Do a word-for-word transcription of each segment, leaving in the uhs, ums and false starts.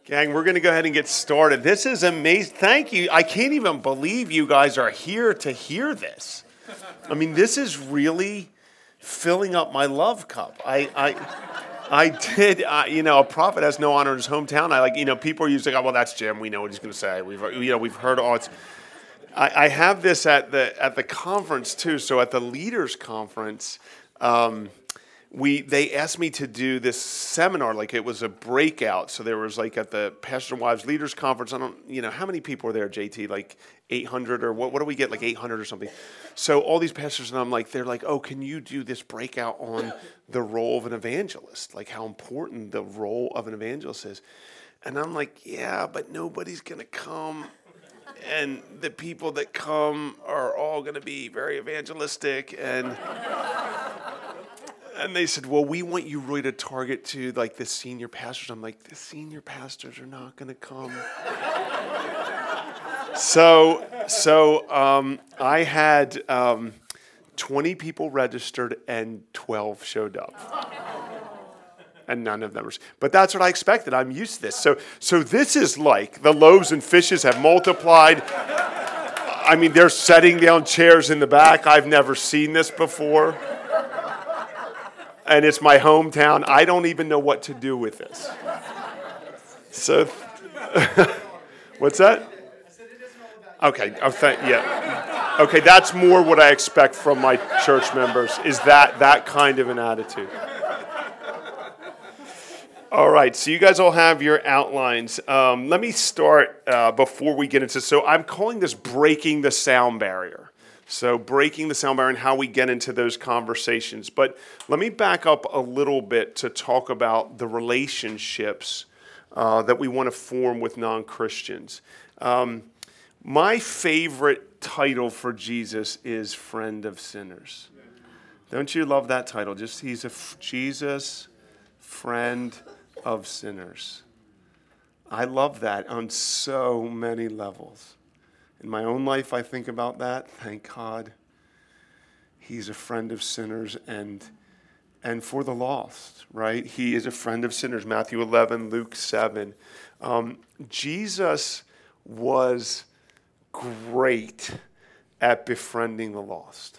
Gang, we're going to go ahead and get started. This is amazing. Thank you. I can't even believe you guys are here to hear this. I mean, this is really filling up my love cup. I, I, I did. Uh, you know, a prophet has no honor in his hometown. I like. You know, people are usually like, "Oh, well, that's Jim. We know what he's going to say. We've, you know, we've heard all." It's. I, I have this at the at the conference too. So at the leaders conference. Um, We they asked me to do this seminar, like it was a breakout. So there was like at the Pastor Wives Leaders Conference. I don't, you know, how many people were there, J T? Like eight hundred or what? What do we get? Like eight hundred or something. So all these pastors and I'm like, they're like, oh, can you do this breakout on the role of an evangelist? Like how important the role of an evangelist is. And I'm like, yeah, but nobody's gonna come. And the people that come are all gonna be very evangelistic and. And they said, well, we want you really to target to like the senior pastors. I'm like, the senior pastors are not going to come. so so um, I had um, twenty people registered and twelve showed up. And none of them were. But that's what I expected. I'm used to this. So, so this is like the loaves and fishes have multiplied. I mean, they're setting down chairs in the back. I've never seen this before. And it's my hometown. I don't even know what to do with this. So, what's that? Okay, oh, th- yeah. Okay, that's more what I expect from my church members, is that that kind of an attitude. All right, so you guys all have your outlines. Um, let me start uh, before we get into, so I'm calling this breaking the sound barrier. So breaking the sound barrier and how we get into those conversations. But let me back up a little bit to talk about the relationships uh, that we want to form with non-Christians. Um, my favorite title for Jesus is Friend of Sinners. Don't you love that title? Just he's a f- Jesus, Friend of Sinners. I love that on so many levels. In my own life, I think about that. Thank God, he's a friend of sinners and and for the lost, right? He is a friend of sinners. Matthew eleven, Luke seven. Um, Jesus was great at befriending the lost.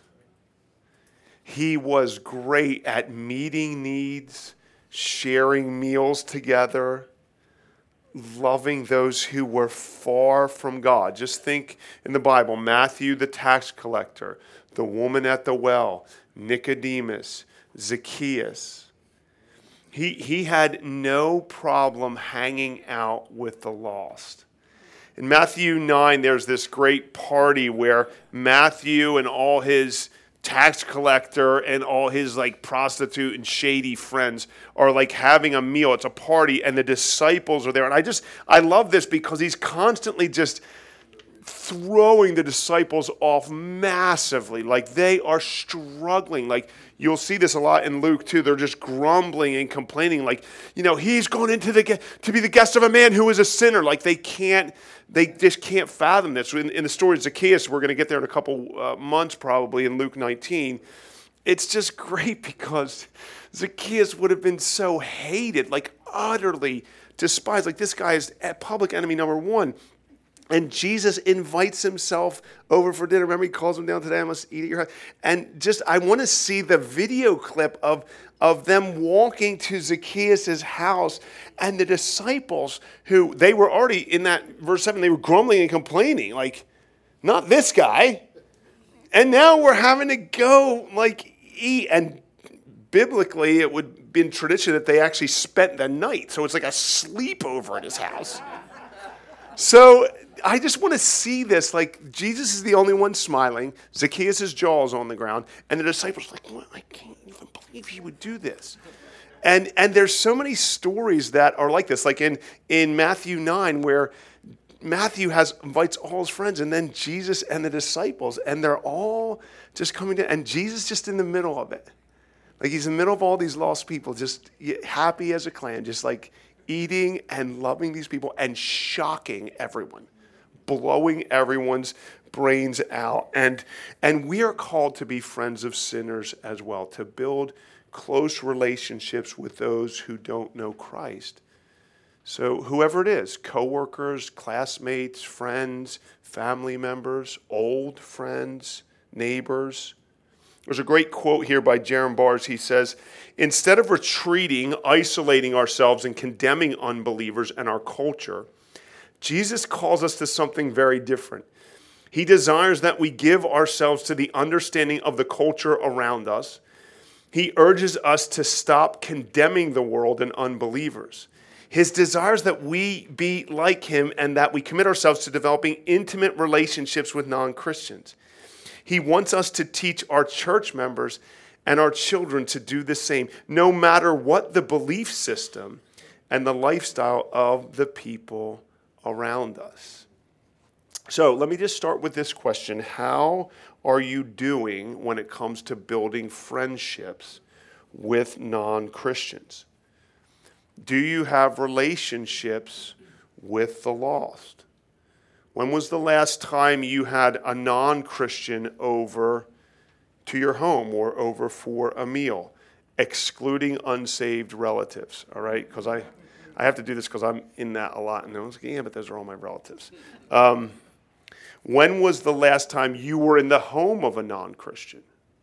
He was great at meeting needs, sharing meals together, loving those who were far from God. Just think in the Bible, Matthew the tax collector, the woman at the well, Nicodemus, Zacchaeus. He, he had no problem hanging out with the lost. In Matthew nine, there's this great party where Matthew and all his tax collector and all his like prostitute and shady friends are like having a meal. It's a party and the disciples are there. And I just, I love this because he's constantly just throwing the disciples off massively. Like they are struggling. Like you'll see this a lot in Luke too. They're just grumbling and complaining. Like, you know, he's going into the, to be the guest of a man who is a sinner. Like they can't, They just can't fathom this. In, in the story of Zacchaeus, we're going to get there in a couple uh, months probably in Luke nineteen. It's just great because Zacchaeus would have been so hated, like utterly despised. Like this guy is public enemy number one. And Jesus invites himself over for dinner. Remember, he calls him down today, I must eat at your house. And just, I want to see the video clip of, of them walking to Zacchaeus' house and the disciples who, they were already in that verse seven, they were grumbling and complaining, like, not this guy. And now we're having to go, like, eat. And biblically, it would have been tradition that they actually spent the night. So it's like a sleepover at his house. So I just want to see this, like Jesus is the only one smiling, Zacchaeus' jaw is on the ground, and the disciples are like, well, I can't even believe he would do this. And and there's so many stories that are like this, like in, in Matthew nine, where Matthew has invites all his friends, and then Jesus and the disciples, and they're all just coming to, and Jesus just in the middle of it. Like he's in the middle of all these lost people, just happy as a clam, just like eating and loving these people and shocking everyone, blowing everyone's brains out. And, and we are called to be friends of sinners as well, to build close relationships with those who don't know Christ. So whoever it is, coworkers, classmates, friends, family members, old friends, neighbors. There's a great quote here by Jerram Bars. He says, instead of retreating, isolating ourselves, and condemning unbelievers and our culture, Jesus calls us to something very different. He desires that we give ourselves to the understanding of the culture around us. He urges us to stop condemning the world and unbelievers. His desire is that we be like him and that we commit ourselves to developing intimate relationships with non-Christians. He wants us to teach our church members and our children to do the same, no matter what the belief system and the lifestyle of the people around us. So let me just start with this question. How are you doing when it comes to building friendships with non-Christians? Do you have relationships with the lost? When was the last time you had a non-Christian over to your home or over for a meal, excluding unsaved relatives, all right? Because I, I have to do this because I'm in that a lot. And I was like, yeah, but those are all my relatives. Um, when was the last time you were in the home of a non-Christian,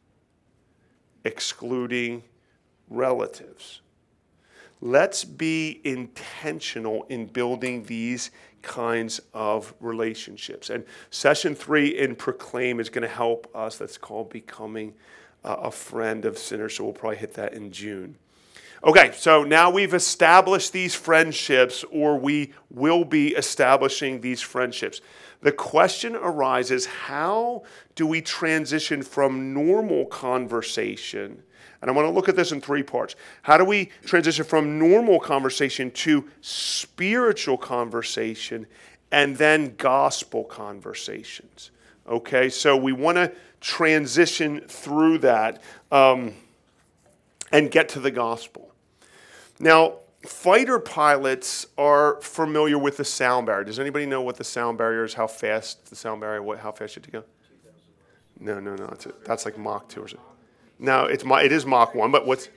excluding relatives? Let's be intentional in building these kinds of relationships. And session three in Proclaim is going to help us. That's called Becoming a Friend of Sinners. So we'll probably hit that in June. Okay, so now we've established these friendships, or we will be establishing these friendships. The question arises, how do we transition from normal conversation? And I want to look at this in three parts. How do we transition from normal conversation to spiritual conversation and then gospel conversations? Okay, so we want to transition through that um, and get to the gospel. Now, fighter pilots are familiar with the sound barrier. Does anybody know what the sound barrier is? How fast the sound barrier? What? How fast should it go? No, no, no. That's, a, that's like Mach two or something. No, it's it is Mach one, but what's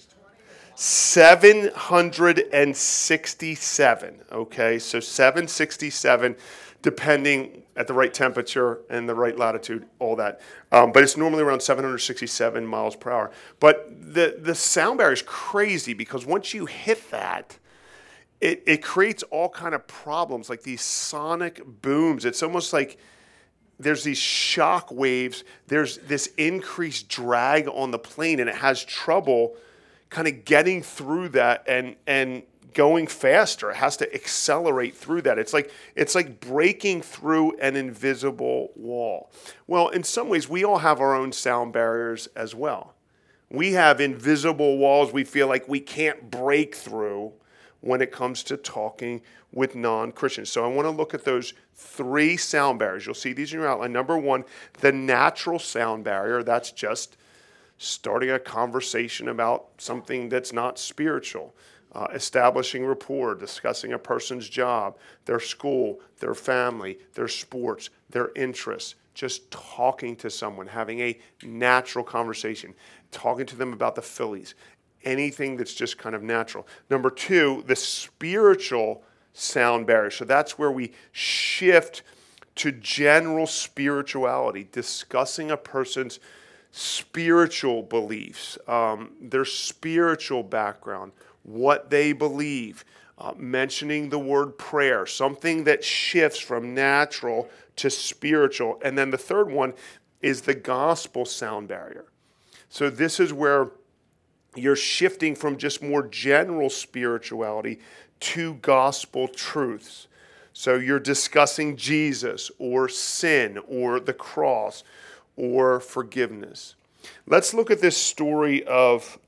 seven hundred sixty-seven, okay? So seven sixty-seven, depending at the right temperature and the right latitude, all that. Um, but it's normally around seven hundred sixty-seven miles per hour. But the, the sound barrier is crazy because once you hit that, it, it creates all kind of problems, like these sonic booms. It's almost like there's these shock waves, there's this increased drag on the plane, and it has trouble kind of getting through that and and going faster. It has to accelerate through that. It's like it's like breaking through an invisible wall. Well, in some ways, we all have our own sound barriers as well. We have invisible walls we feel like we can't break through when it comes to talking with non-Christians. So I want to look at those three sound barriers. You'll see these in your outline. Number one, the natural sound barrier. That's just starting a conversation about something that's not spiritual. Uh, establishing rapport, discussing a person's job, their school, their family, their sports, their interests. Just talking to someone, having a natural conversation, talking to them about the Phillies. Anything that's just kind of natural. Number two, the spiritual sound barrier. So that's where we shift to general spirituality, discussing a person's spiritual beliefs, um, their spiritual background, what they believe, uh, mentioning the word prayer, something that shifts from natural to spiritual. And then the third one is the gospel sound barrier. So this is where you're shifting from just more general spirituality to gospel truths. So you're discussing Jesus or sin or the cross or forgiveness. Let's look at this story of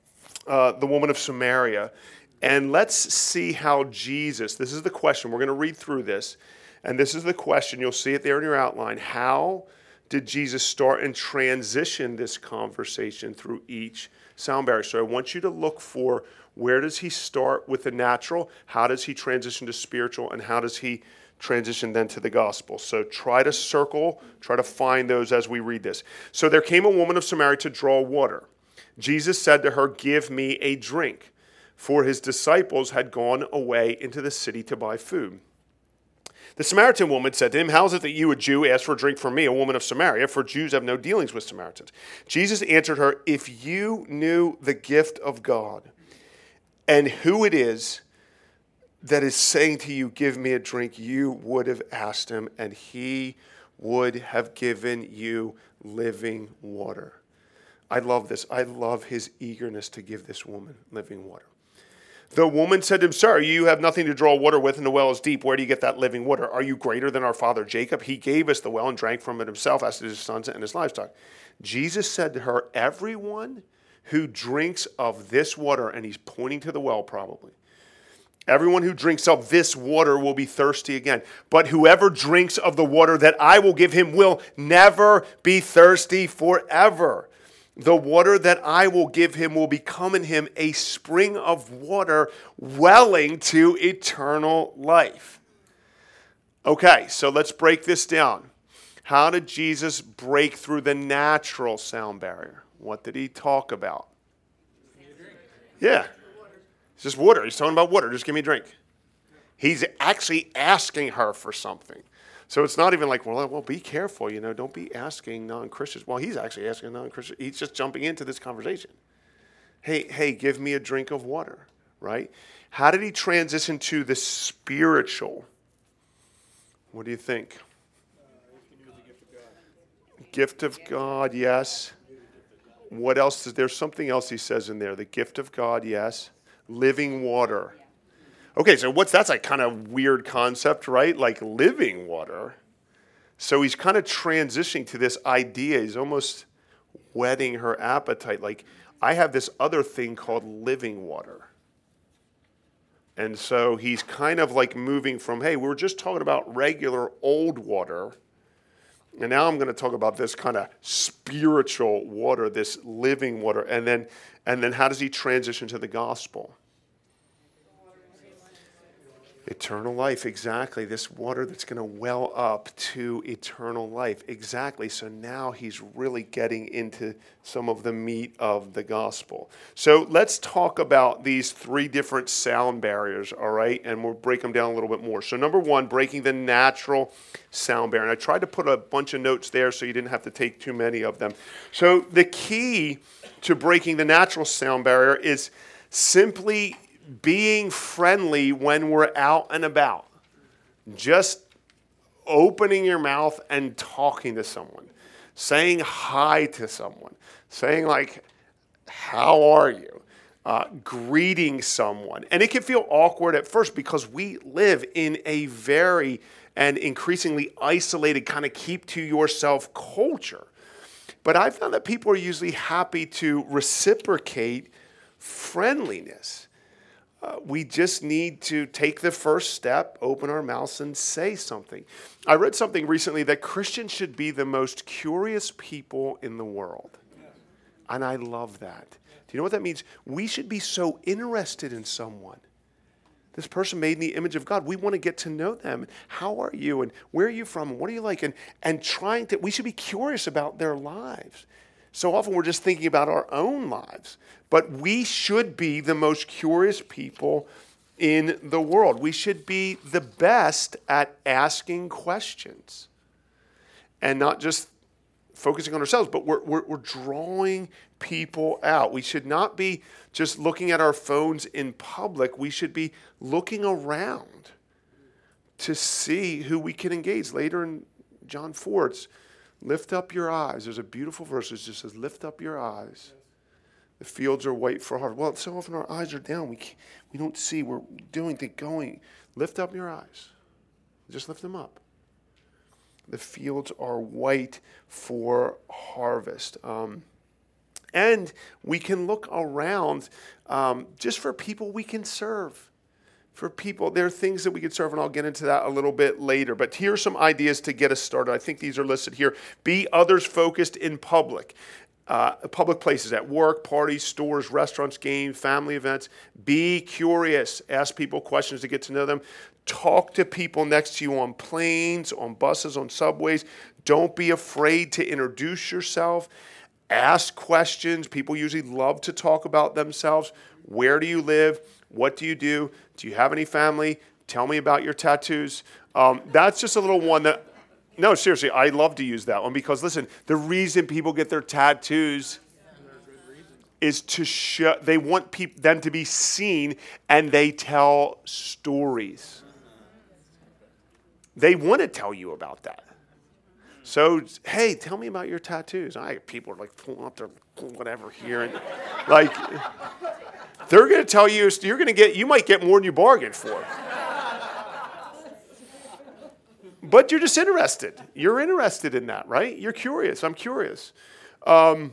uh, the woman of Samaria, and let's see how Jesus, this is the question, we're going to read through this, and this is the question, you'll see it there in your outline. How did Jesus start and transition this conversation through each sound barrier? So I want you to look for, where does he start with the natural? How does he transition to spiritual? And how does he transition then to the gospel? So try to circle, try to find those as we read this. So there came a woman of Samaria to draw water. Jesus said to her, "Give me a drink," for his disciples had gone away into the city to buy food. The Samaritan woman said to him, how is it that you, a Jew, ask for a drink from me, a woman of Samaria? For Jews have no dealings with Samaritans. Jesus answered her, if you knew the gift of God and who it is that is saying to you, give me a drink, you would have asked him, and he would have given you living water. I love this. I love his eagerness to give this woman living water. The woman said to him, sir, you have nothing to draw water with, and the well is deep. Where do you get that living water? Are you greater than our father Jacob? He gave us the well and drank from it himself, as did his sons and his livestock. Jesus said to her, everyone who drinks of this water, and he's pointing to the well probably, everyone who drinks of this water will be thirsty again. But whoever drinks of the water that I will give him will never be thirsty forever. The water that I will give him will become in him a spring of water welling to eternal life. Okay, so let's break this down. How did Jesus break through the natural sound barrier? What did he talk about? Yeah, it's just water. He's talking about water. Just give me a drink. He's actually asking her for something. So it's not even like, well, well, be careful, you know, don't be asking non-Christians. Well, he's actually asking non-Christians. He's just jumping into this conversation. Hey, hey, give me a drink of water, right? How did he transition to the spiritual? What do you think? Uh, gift of God, yes. What else? Is, there's something else he says in there. The gift of God, yes. Living water. Okay, so what's that's a kind of weird concept, right? Like living water. So he's kind of transitioning to this idea. He's almost whetting her appetite. Like, I have this other thing called living water. And so he's kind of like moving from, hey, we were just talking about regular old water. And now I'm going to talk about this kind of spiritual water, this living water. And then, and then how does he transition to the gospel? Eternal life, exactly. This water that's going to well up to eternal life. Exactly. So now he's really getting into some of the meat of the gospel. So let's talk about these three different sound barriers, all right? And we'll break them down a little bit more. So number one, breaking the natural sound barrier. And I tried to put a bunch of notes there so you didn't have to take too many of them. So the key to breaking the natural sound barrier is simply being friendly when we're out and about. Just opening your mouth and talking to someone. Saying hi to someone. Saying like, how are you? Uh, greeting someone. And it can feel awkward at first because we live in a very and increasingly isolated kind of keep to yourself culture. But I found that people are usually happy to reciprocate friendliness. Uh, we just need to take the first step, open our mouths, and say something. I read something recently that Christians should be the most curious people in the world. And I love that. Do you know what that means? We should be so interested in someone. This person made in the image of God. We want to get to know them. How are you? And where are you from? And what are you like? And, and trying to, we should be curious about their lives. So often we're just thinking about our own lives. But we should be the most curious people in the world. We should be the best at asking questions. And not just focusing on ourselves, but we're, we're, we're drawing people out. We should not be just looking at our phones in public. We should be looking around to see who we can engage. Later in John four, it's lift up your eyes. There's a beautiful verse that just says, lift up your eyes. The fields are white for harvest. Well, so often our eyes are down. We can't, we don't see. We're doing the going. Lift up your eyes. Just lift them up. The fields are white for harvest. Um, and we can look around um, just for people we can serve. For people, there are things that we can serve, and I'll get into that a little bit later. But here are some ideas to get us started. I think these are listed here. Be others focused in public. Uh, public places, at work, parties, stores, restaurants, games, family events. Be curious. Ask people questions to get to know them. Talk to people next to you on planes, on buses, on subways. Don't be afraid to introduce yourself. Ask questions. People usually love to talk about themselves. Where do you live? What do you do? Do you have any family? Tell me about your tattoos. Um, that's just a little one that, no, seriously, I love to use that one because, listen, the reason people get their tattoos is to show, they want peop, them to be seen, and they tell stories. They want to tell you about that. So, hey, tell me about your tattoos. I people are like pulling up their whatever here, and like they're going to tell you you're going to get. You might get more than you bargained for. But you're just interested. You're interested in that, right? You're curious. I'm curious. Um,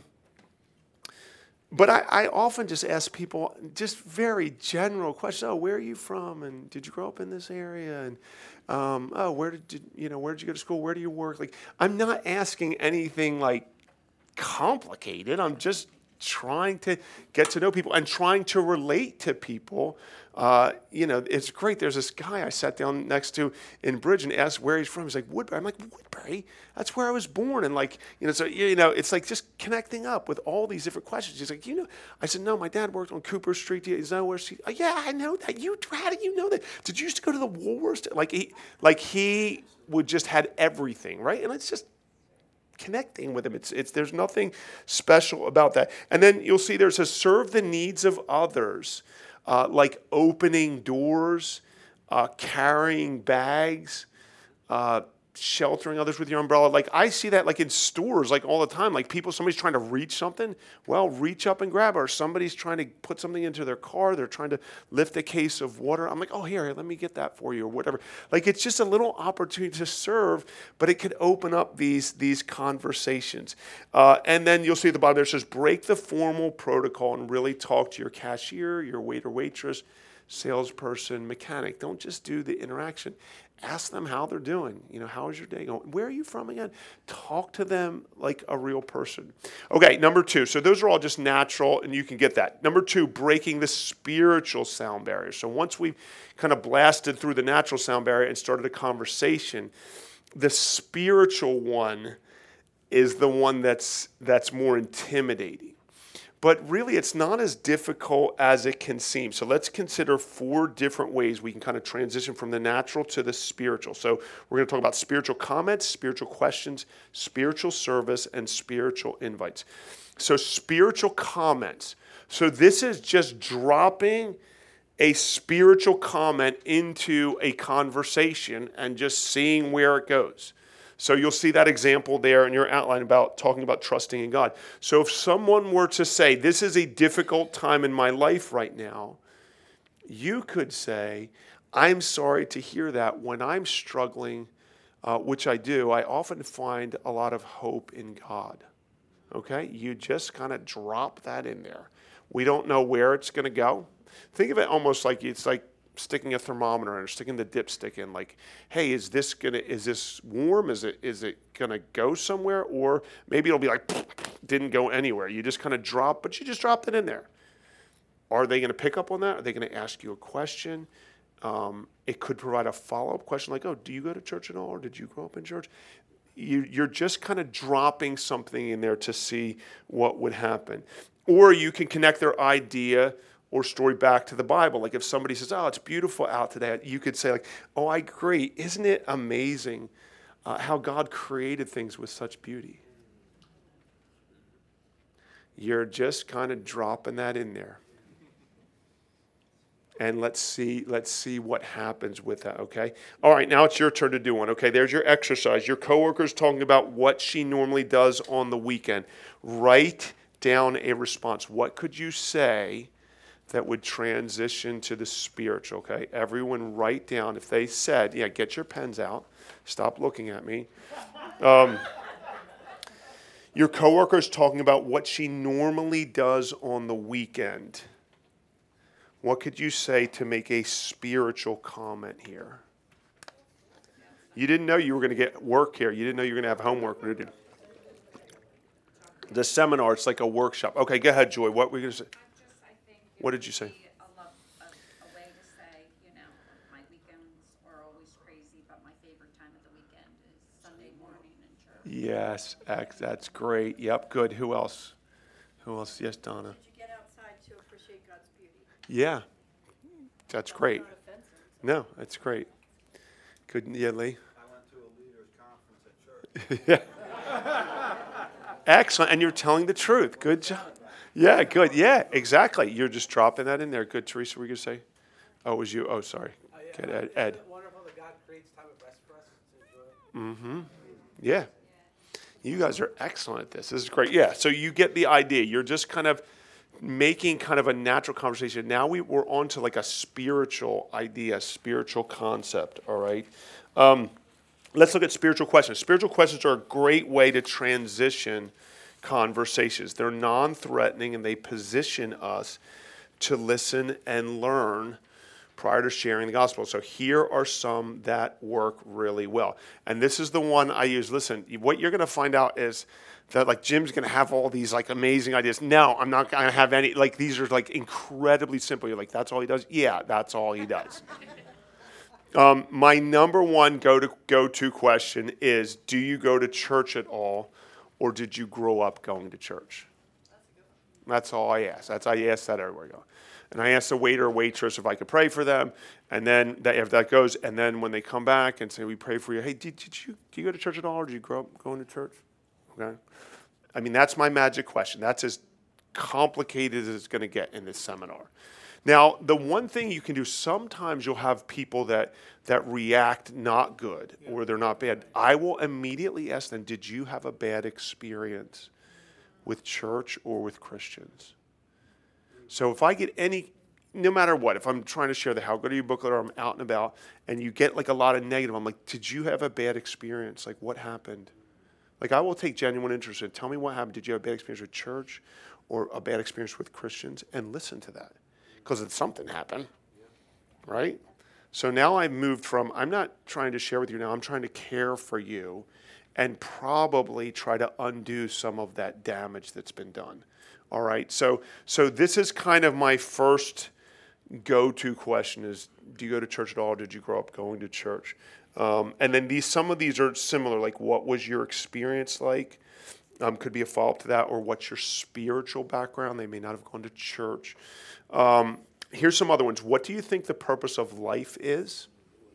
but I, I often just ask people just very general questions. Oh, where are you from? And did you grow up in this area? And um, oh, where did you, you know? Where did you go to school? Where do you work? Like, I'm not asking anything like complicated. I'm just trying to get to know people and trying to relate to people. Uh, you know, it's great. There's this guy I sat down next to in Bridge and asked where he's from. He's like, Woodbury. I'm like, Woodbury? That's where I was born. And like, you know, so, you know, it's like just connecting up with all these different questions. He's like, you know, I said, no, my dad worked on Cooper Street. Do you know where she, oh, yeah, I know that. You, how did you know that? Did you used to go to the Woolworths? Like he, like he would just had everything, right? And it's just connecting with him. It's, it's, there's nothing special about that. And then you'll see there says, serve the needs of others. Uh, like opening doors, uh, carrying bags, uh, sheltering others with your umbrella. Like I see that like in stores like all the time. Like people, somebody's trying to reach something. Well, reach up and grab it. Or somebody's trying to put something into their car. They're trying to lift a case of water. I'm like, oh, here, let me get that for you or whatever. Like it's just a little opportunity to serve, but it could open up these, these conversations. Uh, and then you'll see at the bottom there it says, break the formal protocol and really talk to your cashier, your waiter, waitress, salesperson, mechanic. Don't just do the interaction. Ask them how they're doing. You know, how is your day going? Where are you from again? Talk to them like a real person. Okay, number two. So those are all just natural, and you can get that. Number two, breaking the spiritual sound barrier. So once we've kind of blasted through the natural sound barrier and started a conversation, the spiritual one is the one that's that's more intimidating. But really, it's not as difficult as it can seem. So let's consider four different ways we can kind of transition from the natural to the spiritual. So we're going to talk about spiritual comments, spiritual questions, spiritual service, and spiritual invites. So spiritual comments. So this is just dropping a spiritual comment into a conversation and just seeing where it goes. So you'll see that example there in your outline about talking about trusting in God. So if someone were to say, this is a difficult time in my life right now, you could say, I'm sorry to hear that. When I'm struggling, uh, which I do, I often find a lot of hope in God. Okay? You just kind of drop that in there. We don't know where it's going to go. Think of it almost like it's like sticking a thermometer in or sticking the dipstick in, like, hey, is this gonna is this warm? Is it is it gonna go somewhere? Or maybe it'll be like didn't go anywhere. You just kind of drop, but you just dropped it in there. Are they gonna pick up on that? Are they gonna ask you a question? Um, it could provide a follow-up question like, oh, do you go to church at all? Or did you grow up in church? You, you're just kind of dropping something in there to see what would happen. Or you can connect their idea or story back to the Bible. Like if somebody says, oh, it's beautiful out today, you could say like, oh, I agree. Isn't it amazing uh, how God created things with such beauty? You're just kind of dropping that in there. And let's see, let's see what happens with that, okay? All right, now it's your turn to do one. Okay, there's your exercise. Your coworker's talking about what she normally does on the weekend. Write down a response. What could you say that would transition to the spiritual, okay? Everyone write down, if they said, yeah, get your pens out. Stop looking at me. Um, your coworker is talking about what she normally does on the weekend. What could you say to make a spiritual comment here? You didn't know you were going to get work here. You didn't know you were going to have homework to do. The seminar, it's like a workshop. Okay, go ahead, Joy. What were you going to say? What did you say? A, love, a, a way to say, you know, my weekends are always crazy, but my favorite time of the weekend is Sunday morning in church. Yes, that's great. Yep, good. Who else? Who else? Yes, Donna. Did you get outside to appreciate God's beauty? Yeah, that's great. No, that's great. Good, yeah, Lee. I went to a leaders conference at church. Yeah. Excellent, and you're telling the truth. Good job. Yeah, good. Yeah, exactly. You're just dropping that in there. Good, Teresa. Were you gonna say? Oh, it was you. Oh, sorry. Oh, yeah. Good, Ed. Ed. Isn't it wonderful that God creates time of rest for us to enjoy? Mm-hmm. Yeah. You guys are excellent at this. This is great. Yeah. So you get the idea. You're just kind of making kind of a natural conversation. Now we, we're on to like a spiritual idea, spiritual concept. All right. Um, let's look at spiritual questions. Spiritual questions are a great way to transition conversations. They're non-threatening and they position us to listen and learn prior to sharing the gospel. So here are some that work really well. And this is the one I use. Listen, what you're going to find out is that like Jim's going to have all these like amazing ideas. No, I'm not going to have any. Like these are like incredibly simple. You're like, that's all he does? Yeah, that's all he does. um, my number one go-to, go-to question is, do you go to church at all, or did you grow up going to church? That's all I ask. That's I ask that everywhere I go. And I ask the waiter or waitress if I could pray for them. And then that, if that goes, and then when they come back and say, we pray for you. Hey, did, did you do you go to church at all, or did you grow up going to church? Okay. I mean, that's my magic question. That's as complicated as it's going to get in this seminar. Now, the one thing you can do, sometimes you'll have people that, that react not good or they're not bad. I will immediately ask them, did you have a bad experience with church or with Christians? So if I get any, no matter what, if I'm trying to share the How Good Are You booklet or I'm out and about and you get like a lot of negative, I'm like, did you have a bad experience? Like what happened? Like I will take genuine interest in, tell me what happened. Did you have a bad experience with church or a bad experience with Christians? And listen to that because it's something happened, right? So now I've moved from, I'm not trying to share with you now, I'm trying to care for you and probably try to undo some of that damage that's been done. All right, so so this is kind of my first go-to question is, do you go to church at all? Did you grow up going to church? Um, and then these some of these are similar, like what was your experience like? Um, could be a follow-up to that, or what's your spiritual background? They may not have gone to church. Um, here's some other ones. What do you think the purpose of life is?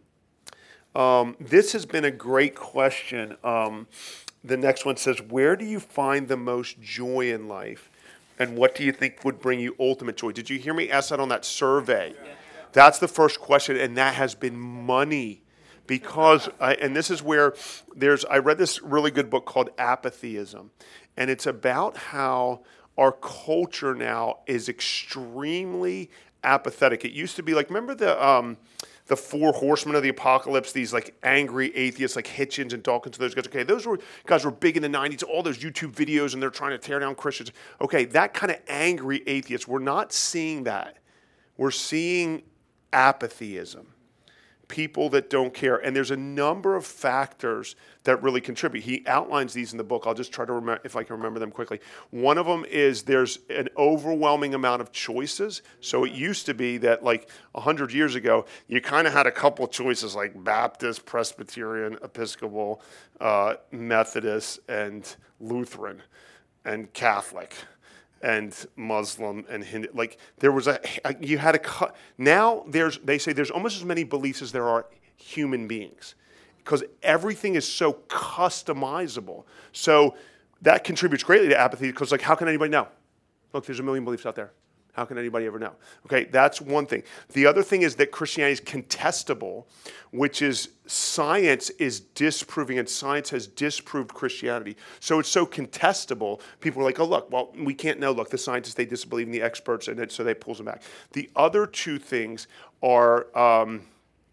Um, this has been a great question. Um, the next one says, where do you find the most joy in life? And what do you think would bring you ultimate joy? Did you hear me ask that on that survey? Yeah. That's the first question, and that has been money. Because, I, and this is where there's, I read this really good book called Apatheism. And it's about how our culture now is extremely apathetic. It used to be like, remember the um, the four horsemen of the apocalypse, these like angry atheists like Hitchens and Dawkins, those guys. Okay, those were guys were big in the nineties, all those YouTube videos, and they're trying to tear down Christians. Okay, that kind of angry atheists, we're not seeing that. We're seeing apatheism. People that don't care. And there's a number of factors that really contribute. He outlines these in the book. I'll just try to remember if I can remember them quickly. One of them is there's an overwhelming amount of choices. So it used to be that like one hundred years ago, you kind of had a couple of choices like Baptist, Presbyterian, Episcopal, uh, Methodist, and Lutheran, and Catholic, and Muslim and Hindu. Like there was a, you had a, now there's, they say there's almost as many beliefs as there are human beings because everything is so customizable. So that contributes greatly to apathy because like, how can anybody know? Look, there's a million beliefs out there. How can anybody ever know? Okay, that's one thing. The other thing is that Christianity is contestable, which is science is disproving, and science has disproved Christianity. So it's so contestable. People are like, oh, look, well, we can't know. Look, the scientists, they disbelieve in the experts, and it, so they pulls them back. The other two things are, um,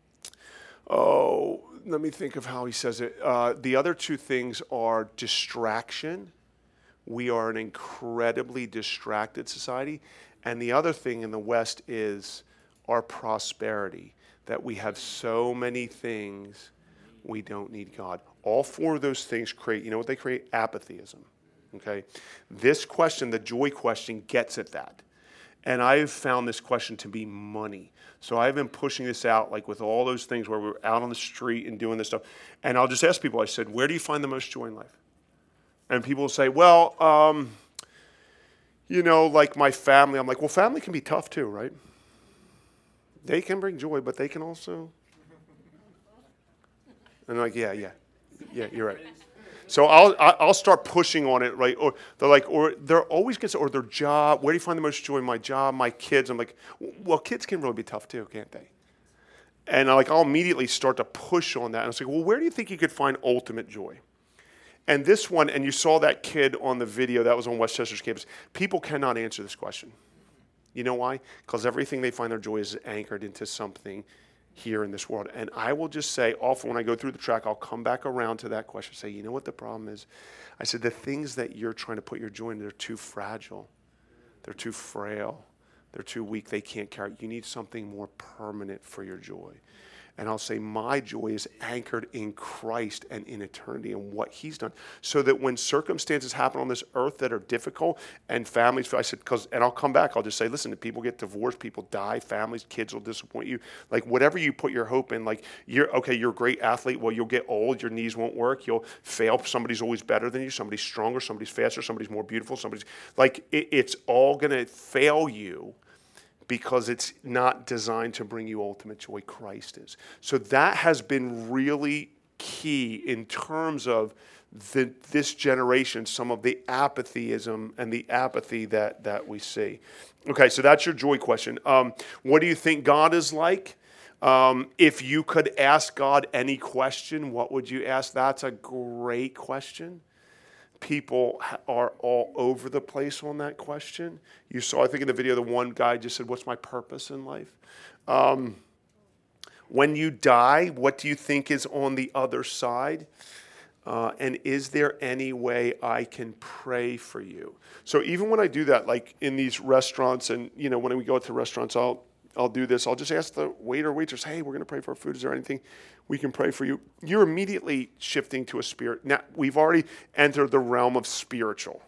oh, let me think of how he says it. Uh, the other two things are distraction. We are an incredibly distracted society. And the other thing in the West is our prosperity, that we have so many things, we don't need God. All four of those things create, you know what they create? Apatheism, okay? This question, the joy question, gets at that. And I've found this question to be money. So I've been pushing this out, like with all those things where we're out on the street and doing this stuff. And I'll just ask people, I said, where do you find the most joy in life? And people will say, well, um... you know, like my family. I'm like, well, family can be tough too, right? They can bring joy, but they can also. And I'm like, yeah, yeah, yeah, you're right. So I'll I'll start pushing on it, right? Or they're like, or they're always gonna say, or their job. Where do you find the most joy in my job? My kids. I'm like, well, kids can really be tough too, can't they? And I like I'll immediately start to push on that. And I was like, well, where do you think you could find ultimate joy? And this one, and you saw that kid on the video that was on Westchester's campus. People cannot answer this question. You know why? Because everything they find their joy is anchored into something here in this world. And I will just say, often when I go through the track, I'll come back around to that question, say, you know what the problem is? I said, the things that you're trying to put your joy in, they're too fragile. They're too frail. They're too weak. They can't carry. You need something more permanent for your joy. And I'll say, my joy is anchored in Christ and in eternity and what he's done. So that when circumstances happen on this earth that are difficult and families, I said, because, and I'll come back, I'll just say, listen, people get divorced, people die, families, kids will disappoint you. Like whatever you put your hope in, like you're, okay, you're a great athlete. Well, you'll get old, your knees won't work, you'll fail. Somebody's always better than you, somebody's stronger, somebody's faster, somebody's more beautiful, somebody's, like it, it's all going to fail you. Because it's not designed to bring you ultimate joy. Christ is. So that has been really key in terms of the, this generation, some of the apathyism and the apathy that, that we see. Okay, so that's your joy question. Um, what do you think God is like? Um, if you could ask God any question, what would you ask? That's a great question. People are all over the place on that question. You saw, I think in the video, the one guy just said, what's my purpose in life? Um, when you die, what do you think is on the other side? Uh, and is there any way I can pray for you? So even when I do that, like in these restaurants and, you know, when we go to restaurants, I'll I'll do this. I'll just ask the waiter or waitress, hey, we're going to pray for our food. Is there anything we can pray for you? You're immediately shifting to a spirit. Now, we've already entered the realm of spiritual.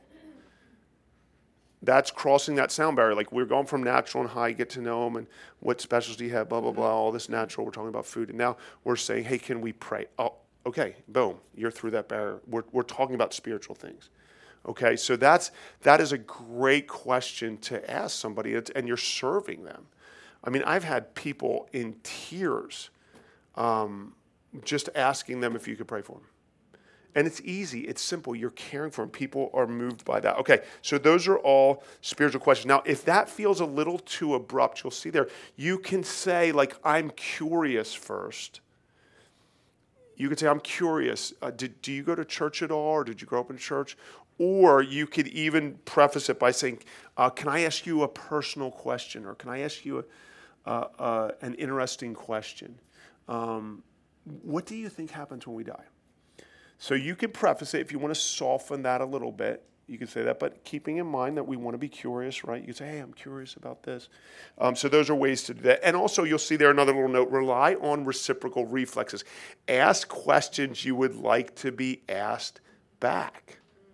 That's crossing that sound barrier. Like we're going from natural and high, get to know them, and what specials do you have, blah, blah, blah, all this natural. We're talking about food. And now we're saying, hey, can we pray? Oh, okay, boom, you're through that barrier. We're, we're talking about spiritual things. Okay, so that's that is a great question to ask somebody, and you're serving them. I mean, I've had people in tears um, just asking them if you could pray for them. And it's easy. It's simple. You're caring for them. People are moved by that. Okay, so those are all spiritual questions. Now, if that feels a little too abrupt, you'll see there, you can say, like, I'm curious first. You could say, I'm curious. Uh, did, do you go to church at all, or did you grow up in church? Or you could even preface it by saying, uh, can I ask you a personal question? Or can I ask you a, uh, uh, an interesting question? Um, what do you think happens when we die? So you can preface it if you want to soften that a little bit. You can say that, but keeping in mind that we want to be curious, right? You can say, hey, I'm curious about this. Um, so those are ways to do that. And also you'll see there another little note, rely on reciprocal reflexes. Ask questions you would like to be asked back.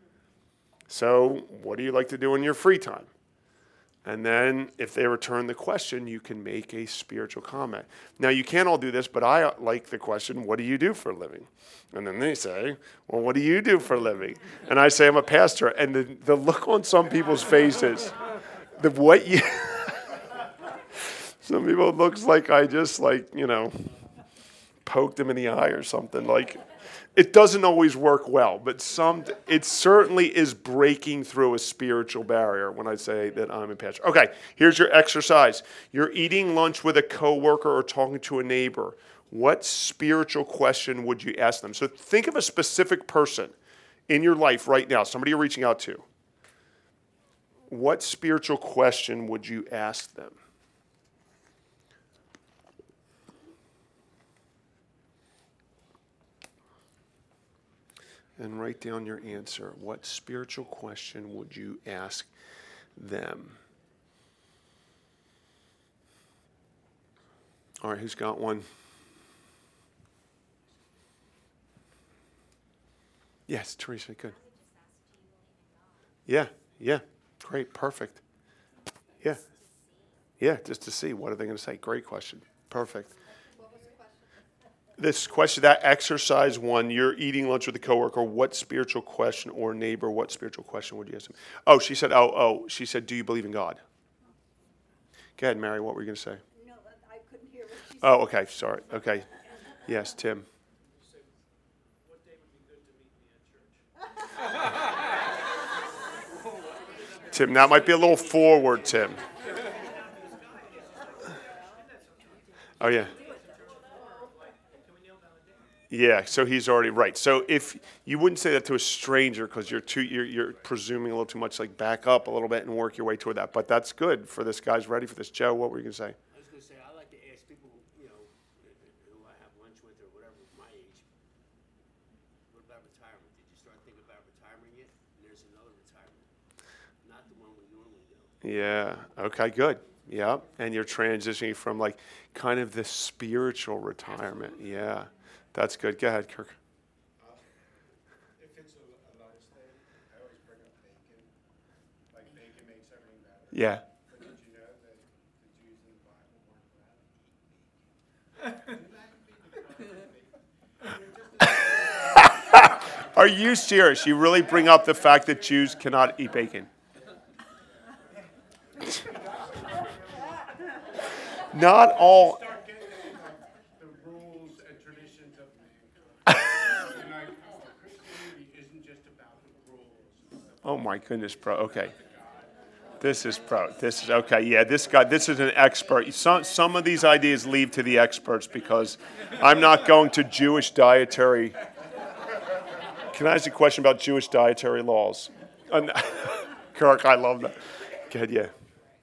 So what do you like to do in your free time? And then if they return the question, you can make a spiritual comment. Now, you can't all do this, but I like the question, what do you do for a living? And then they say, well, what do you do for a living? And I say, I'm a pastor. And the, the look on some people's faces, the what you... Some people, it looks like I just, like, you know, poked them in the eye or something. Like, it doesn't always work well, but some it certainly is breaking through a spiritual barrier when I say that I'm a pastor. Okay, here's your exercise. You're eating lunch with a coworker or talking to a neighbor. What spiritual question would you ask them? So think of a specific person in your life right now, somebody you're reaching out to. What spiritual question would you ask them? And write down your answer. What spiritual question would you ask them? All right, who's got one? Yes, Teresa, good. Yeah, yeah, great, perfect. Yeah, yeah, just to see. What are they going to say? Great question. Perfect. This question, that exercise one, you're eating lunch with a coworker, what spiritual question, or neighbor, what spiritual question would you ask them? Oh, she said, oh, oh, she said, do you believe in God? Go ahead, Mary, what were you going to say? No, I couldn't Oh, okay, sorry. Okay. Yes, Tim. Say, what day would be good to meet me at church? Tim, that might be a little forward, Tim. Oh, yeah. Yeah, so he's already right. So if you wouldn't say that to a stranger because you're too you're, you're presuming a little too much, like back up a little bit and work your way toward that. But that's good for this guy's ready for this. Joe, what were you gonna say? I was going to say, I like to ask people, you know, who I have lunch with or whatever, my age, what about retirement? Did you start thinking about retirement yet? And there's another retirement, not the one we normally do. Yeah. Okay. Good. Yeah. And you're transitioning from like kind of this spiritual retirement. Yeah. That's good. Go ahead, Kirk. If it's a, a life thing, I always bring up bacon. Like bacon makes everything better. Yeah. But did you know that the Jews in the Bible weren't allowed to eat bacon? Are you serious? You really bring up the fact that Jews cannot eat bacon? Not all. Start getting into the rules and traditions of mankind. And like, Christianity isn't just about the rules. Oh my goodness, bro. Okay. This is pro. This is okay. Yeah, this guy. This is an expert. Some some of these ideas leave to the experts because I'm not going to Jewish dietary. Can I ask a question about Jewish dietary laws? Uh, Kirk, I love that. Go ahead, yeah.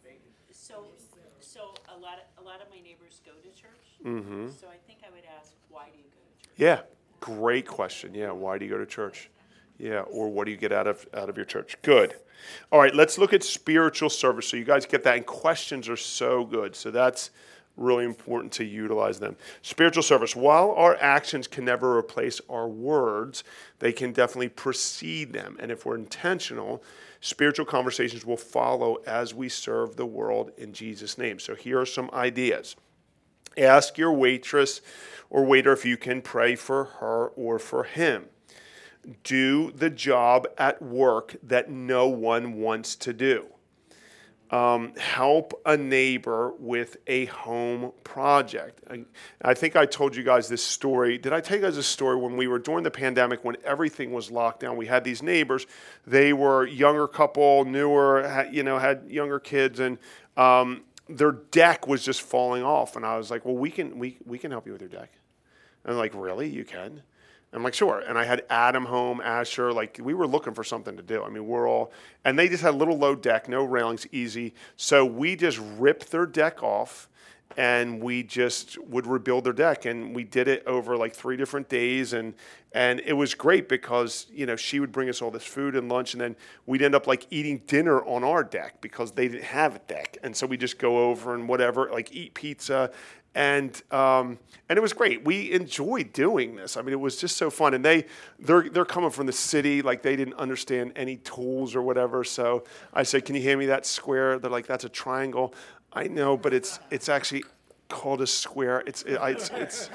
So, so a lot of, a lot of my neighbors go to church. Mm-hmm. So I think I would ask, why do you go to church? Yeah, great question. Yeah, why do you go to church? Yeah, or what do you get out of out of your church? Good. All right, let's look at spiritual service. So you guys get that, and questions are so good. So that's really important to utilize them. Spiritual service. While our actions can never replace our words, they can definitely precede them. And if we're intentional, spiritual conversations will follow as we serve the world in Jesus' name. So here are some ideas. Ask your waitress or waiter if you can pray for her or for him. Do the job at work that no one wants to do. Um, help a neighbor with a home project. I, I think I told you guys this story. Did I tell you guys this story when we were during the pandemic when everything was locked down? We had these neighbors. They were younger couple, newer, had, you know, had younger kids, and um, their deck was just falling off. And I was like, "Well, we can we we can help you with your deck." And I'm like, "Really? You can?" I'm like, sure. And I had Adam home, Asher, like we were looking for something to do. I mean, we're all, and they just had a little low deck, no railings, easy. So we just ripped their deck off and we just would rebuild their deck. And we did it over like three different days. And, and it was great because, you know, she would bring us all this food and lunch. And then we'd end up like eating dinner on our deck because they didn't have a deck. And so we just go over and whatever, like eat pizza. And um, and it was great. We enjoyed doing this. I mean, it was just so fun. And they they're they're coming from the city, like they didn't understand any tools or whatever. So I said, "Can you hand me that square?" They're like, "That's a triangle." I know, but it's it's actually called a square. It's it, it's it's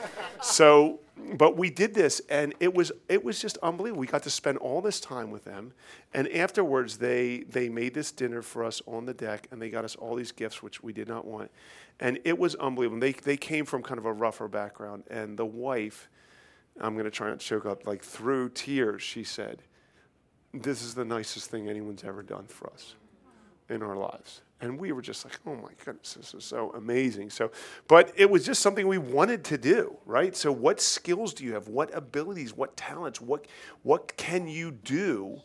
so. But we did this, and it was it was just unbelievable. We got to spend all this time with them, and afterwards they they made this dinner for us on the deck, and they got us all these gifts which we did not want, and it was unbelievable. They they came from kind of a rougher background, and the wife, I'm going to try not to choke up, like through tears, she said, "This is the nicest thing anyone's ever done for us in our lives." And we were just like, oh my goodness, this is so amazing. So, but it was just something we wanted to do, right? So what skills do you have? What abilities, what talents, what what can you do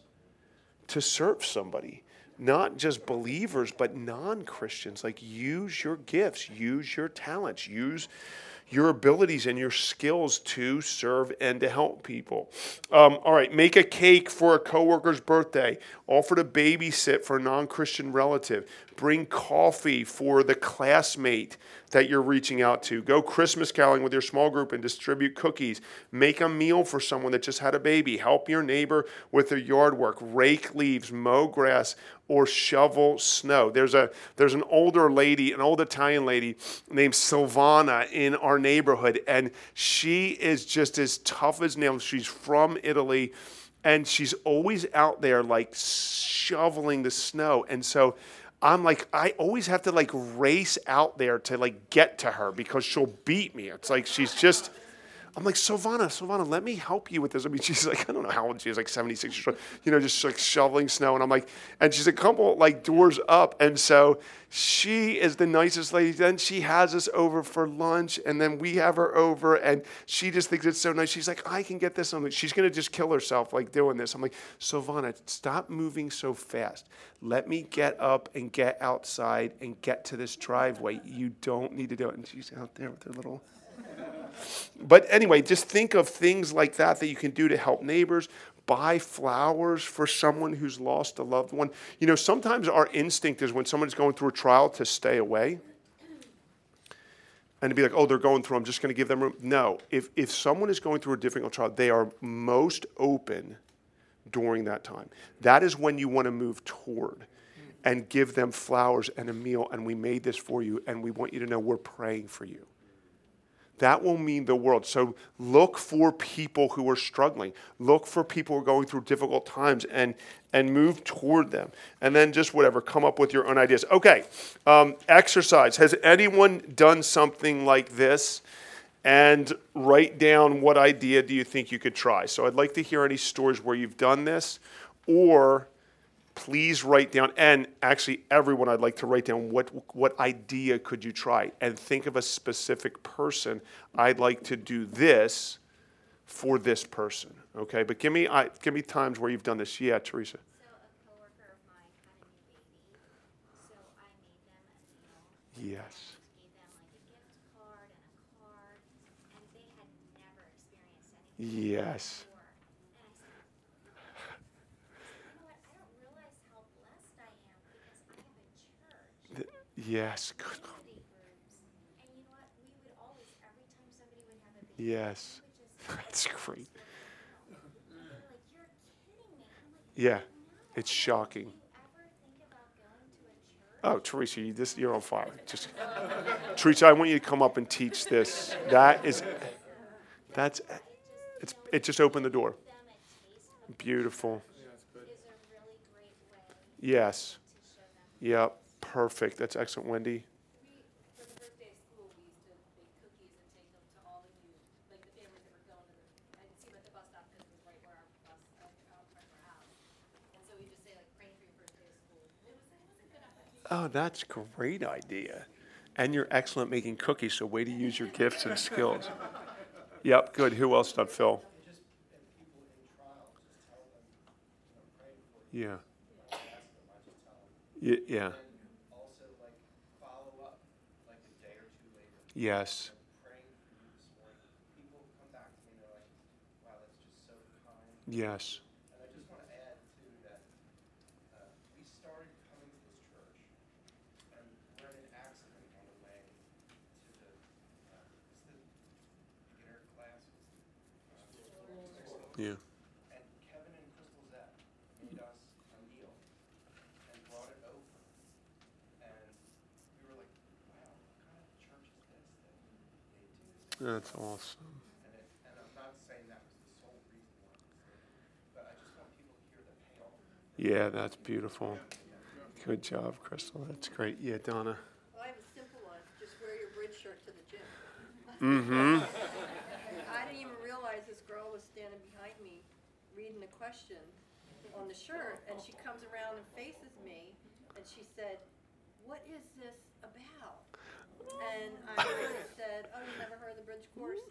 to serve somebody? Not just believers, but non-Christians. Like use your gifts, use your talents, use your abilities and your skills to serve and to help people. Um, all right, make a cake for a coworker's birthday. Offer to babysit for a non-Christian relative. Bring coffee for the classmate that you're reaching out to. Go Christmas caroling with your small group and distribute cookies. Make a meal for someone that just had a baby. Help your neighbor with their yard work. Rake leaves, mow grass, or shovel snow. There's a there's an older lady, an old Italian lady named Silvana in our neighborhood, and she is just as tough as nails. She's from Italy, and she's always out there like shoveling the snow. And so I'm like, I always have to like race out there to like get to her because she'll beat me. It's like she's just, I'm like, Silvana, Silvana, let me help you with this. I mean, she's like, I don't know how old she is, like seventy-six years old, you know, just like shoveling snow. And I'm like, and she's a couple like doors up. And so she is the nicest lady. Then she has us over for lunch, and then we have her over, and she just thinks it's so nice. She's like, I can get this. I'm like, she's going to just kill herself like doing this. I'm like, Silvana, stop moving so fast. Let me get up and get outside and get to this driveway. You don't need to do it. And she's out there with her little... But anyway, just think of things like that that you can do to help neighbors. Buy flowers for someone who's lost a loved one. You know, sometimes our instinct is when someone's going through a trial to stay away. And to be like, oh, they're going through, I'm just going to give them room. No, if, if someone is going through a difficult trial, they are most open during that time. That is when you want to move toward and give them flowers and a meal. And we made this for you, and we want you to know we're praying for you. That will mean the world. So look for people who are struggling. Look for people who are going through difficult times and, and move toward them. And then just whatever, come up with your own ideas. Okay, um, exercise. Has anyone done something like this? And write down what idea do you think you could try. So I'd like to hear any stories where you've done this, or please write down, and actually everyone I'd like to write down what what idea could you try, and think of a specific person. I'd like to do this for this person, okay? But give me I, give me times where you've done this. Yeah, Teresa. So a coworker of mine had a new baby, so I made them a meal. Yes. And gave them like a gift card and a card, and they had never experienced anything like Yes. that before. And I said, you know what, I don't realize how blessed I am because I have a church, Yes. Good. community groups, and you know what, we would always, every time somebody would have a baby, Yes. we would just That's great. they're like, you're kidding me. I'm like, Yeah. no. It's shocking. Do you ever think about going to a church? Oh, Teresa, you just, you're on fire. Just, Teresa, I want you to come up and teach this. That is, that's, it's, it just opened the door. Them a taste of Beautiful. is a really great way Yes. to show them. Yep. Perfect. That's excellent, Wendy. We, for the first day of school, we used to bake cookies and take them to all the new, like the families that were going to the, I didn't see them at the bus stop because it was right where our bus, uh, out right where our house. And so we just say like, pray for your first day of school. It was, it was a good idea. Oh, that's a great idea. And you're excellent making cookies, so way to use your gifts and skills. Yep, good. Who else done, Phil? Just, and people in trial, just tell them, you know, pray before you Yeah. ask them, I just tell them. Y- yeah. And also, like, follow up, like a day or two later. Yes. I'm praying for you this morning. People come back to me and they're like, wow, that's just so kind. Yes. And I just want to add, too, that uh, we started coming to this church, and we're in an accident on the way to the, uh, what's the beginner class? What's the, uh, sixth level? Yeah. And Kevin and Crystal Zepp made us a meal and brought it over. And we were like, wow, what kind of church is this that they do this? That's awesome. And, it, and I'm not saying that was the sole reason why we did it, but I just want people to hear the payoff. Yeah, that's beautiful. Good job, Crystal. That's great. Yeah, Donna. Well, I have a simple one, just wear your bridge shirt to the gym. Mm-hmm. I didn't even realize this girl was standing behind me reading the question on the shirt, and she comes around and faces me, and she said, what is this about? And I said, oh, you never heard of the bridge course?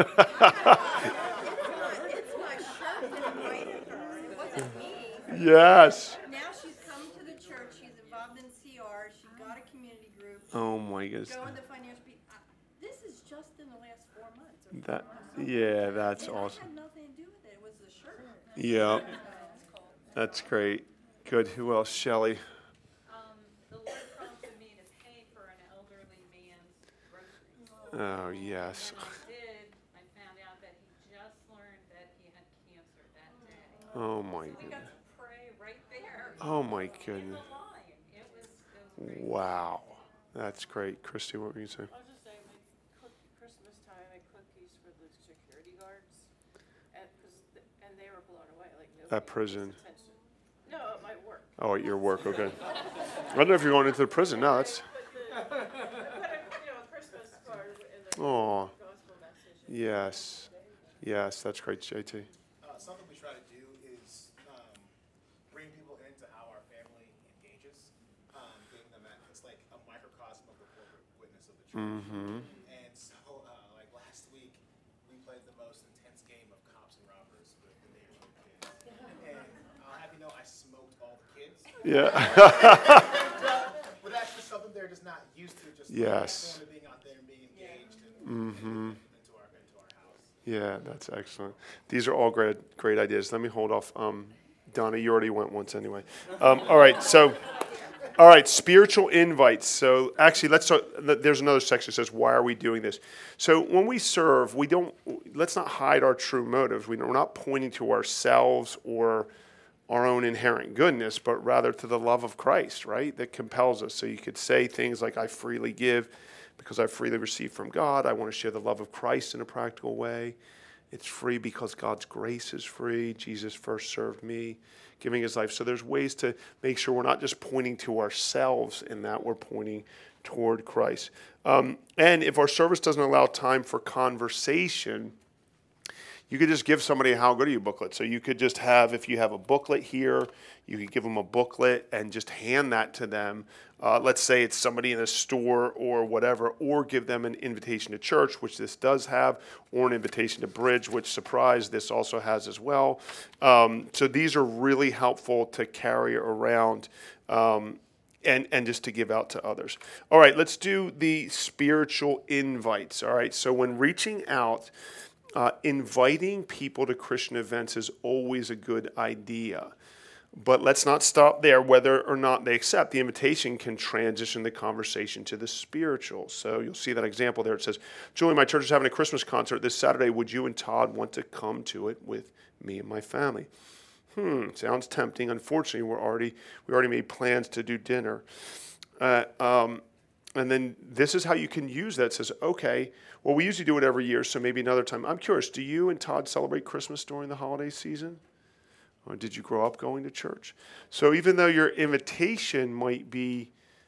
It's my, it's my shirt that invited her, and it wasn't me. Yes. Now she's come to the church, she's involved in C R, she got a community group, Oh my goodness. going to financial, be- uh, this is just in the last four months or That. five months. Yeah, that's And awesome. I had nothing to do with it, it was the shirt. Yeah. That's great. Good. Who else? Shelley. Um, the Lord prompted me to pay for an elderly man's groceries. Oh yes. And I did, I found out that he just learned that he had cancer that day. Oh my We got goodness. to pray right there. Oh my In the goodness. line. It was, it was great. Wow. That's great. Christy, what were you saying? I was just saying, like, cook, Christmas time, I make cookies for the security guards, and, 'cause th- and they were blown away, like, nobody At prison. pays attention. No, at my work. Oh, at your work. Okay. I don't know if you're going into the prison. No, that's. But the, I put a, you know, a Christmas card in the Oh, gospel message. yes. Yes, that's great, J T. Uh, something we try to do is um, bring people into how our family engages, um, giving them that, it's like a microcosm of the corporate witness of the church. Mm-hmm. And so, uh, like last week, we played the most intense game of cops and robbers with the neighborhood kids. And I'll have you know, I smoked all the kids. Yeah. But that's just something they're just not used to, just Yes. like, being out there and being engaged and, Mm-hmm. into our into our house. Yeah, that's excellent. These are all great, great ideas. Let me hold off. Um, Donna, you already went once anyway. Um, all right, so, all right, spiritual invites. So actually, let's start. There's another section that says, why are we doing this? So when we serve, we don't, let's not hide our true motives. We, we're not pointing to ourselves or our own inherent goodness, but rather to the love of Christ, right? That compels us. So you could say things like, I freely give because I freely received from God. I want to share the love of Christ in a practical way. It's free because God's grace is free. Jesus first served me, giving his life. So there's ways to make sure we're not just pointing to ourselves in that, we're pointing toward Christ. Um, and if our service doesn't allow time for conversation, you could just give somebody a How Good Are You booklet. So you could just have, if you have a booklet here, you could give them a booklet and just hand that to them. Uh, let's say it's somebody in a store or whatever, or give them an invitation to church, which this does have, or an invitation to Bridge, which, surprise, this also has as well. Um, so these are really helpful to carry around um, and, and just to give out to others. All right, let's do the spiritual invites. All right, so when reaching out, Uh, inviting people to Christian events is always a good idea. But let's not stop there. Whether or not they accept, the invitation can transition the conversation to the spiritual. So you'll see that example there. It says, Julie, my church is having a Christmas concert this Saturday. Would you and Todd want to come to it with me and my family? Hmm, sounds tempting. Unfortunately, we're already we already made plans to do dinner. Uh, um, And then this is how you can use that. It says, okay, well, we usually do it every year, so maybe another time. I'm curious, do you and Todd celebrate Christmas during the holiday season? Or did you grow up going to church? So even though your invitation might be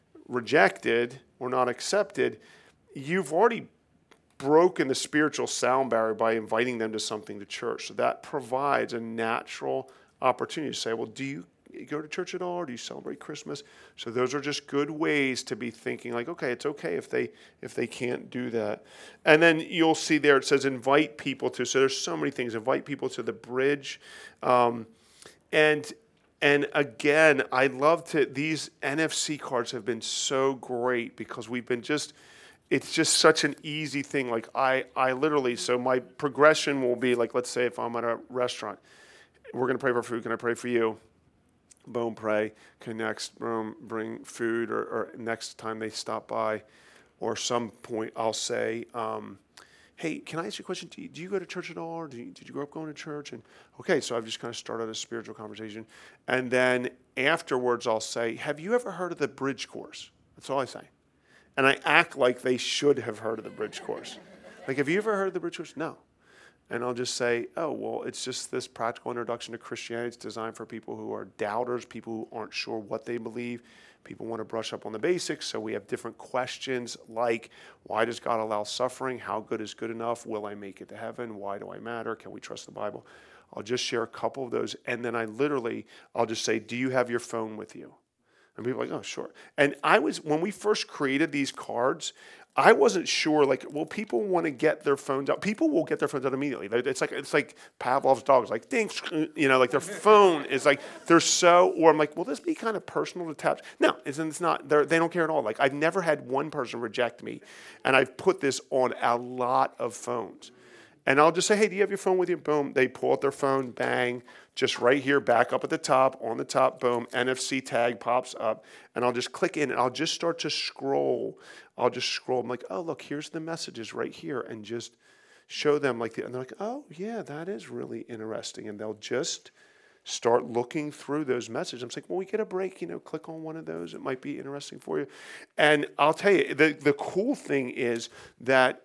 rejected or not accepted, you've already broken the spiritual sound barrier by inviting them to something to church. So that provides a natural opportunity to say, well, do you go to church at all, or do you celebrate Christmas? So those are just good ways to be thinking like, okay, it's okay if they if they can't do that. And then you'll see there it says invite people to. So there's so many things. Invite people to the Bridge, um, and and again, I love to. These N F C cards have been so great because we've been just. It's just such an easy thing. Like I I literally so my progression will be like, let's say if I'm at a restaurant, we're gonna pray for food. Can I pray for you? Boom, pray, connect, boom, bring food, or, or next time they stop by, or some point I'll say, um, hey, can I ask you a question? Do you, do you go to church at all, or do you, did you grow up going to church? And okay, so I've just kind of started a spiritual conversation. And then afterwards I'll say, have you ever heard of the Bridge course? That's all I say. And I act like they should have heard of the Bridge course. Like, have you ever heard of the Bridge course? No. And I'll just say, oh, well, it's just this practical introduction to Christianity. It's designed for people who are doubters, people who aren't sure what they believe. People want to brush up on the basics, so we have different questions like, why does God allow suffering? How good is good enough? Will I make it to heaven? Why do I matter? Can we trust the Bible? I'll just share a couple of those, and then I literally, I'll just say, do you have your phone with you? And people are like, oh, sure. And I was, when we first created these cards, I wasn't sure, like, well, people want to get their phones out. People will get their phones out immediately. It's like it's like Pavlov's dogs, like, ding, you know, like their phone is like, they're so, or I'm like, will this be kind of personal to tap? No, it's, it's not. They're, they don't care at all. Like, I've never had one person reject me, and I've put this on a lot of phones. And I'll just say, hey, do you have your phone with you? Boom. They pull out their phone, bang, just right here, back up at the top, on the top, boom, N F C tag pops up. And I'll just click in, and I'll just start to scroll. I'll just scroll. I'm like, oh, look, here's the messages right here. And just show them like, the, and they're like, oh, yeah, that is really interesting. And they'll just start looking through those messages. I'm like, well, we get a break, you know, click on one of those. It might be interesting for you. And I'll tell you, the, the cool thing is that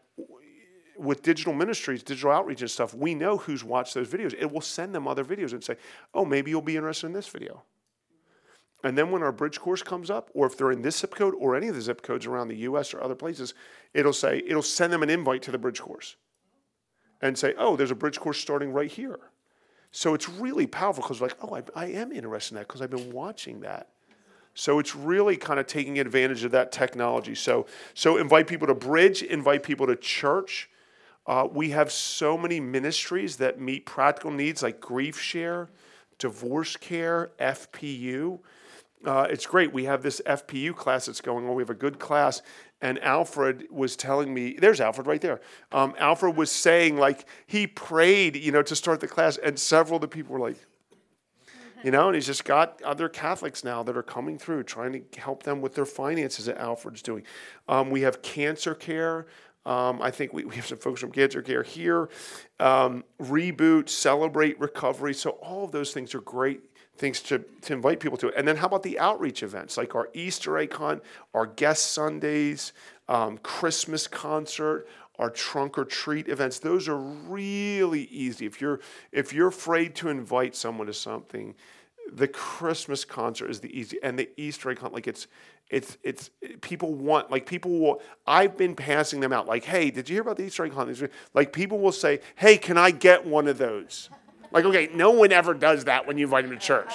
with digital ministries, digital outreach and stuff, we know who's watched those videos. It will send them other videos and say, oh, maybe you'll be interested in this video. And then when our bridge course comes up, or if they're in this zip code or any of the zip codes around the U S or other places, it'll say, it'll send them an invite to the bridge course and say, oh, there's a bridge course starting right here. So it's really powerful because like, oh, I, I am interested in that because I've been watching that. So it's really kind of taking advantage of that technology. So, so invite people to Bridge, invite people to church. Uh, we have so many ministries that meet practical needs like Grief Share, Divorce Care, F P U. Uh, it's great. We have this F P U class that's going on. We have a good class. And Alfred was telling me, there's Alfred right there. Um, Alfred was saying like he prayed, you know, to start the class. And several of the people were like, you know, and he's just got other Catholics now that are coming through, trying to help them with their finances that Alfred's doing. Um, we have cancer care. Um, I think we, we have some folks from cancer care here. Um, Reboot, Celebrate Recovery. So all of those things are great things to, to invite people to. And then how about the outreach events, like our Easter icon, our guest Sundays, um, Christmas concert, our trunk or treat events. Those are really easy. If you're if you're afraid to invite someone to something, the Christmas concert is the easy, and the Easter egg hunt, like it's it's it's people want like people will. I've been passing them out. Like, hey, did you hear about the Easter egg hunt? Like people will say, hey, can I get one of those? Like, okay, no one ever does that when you invite them to church.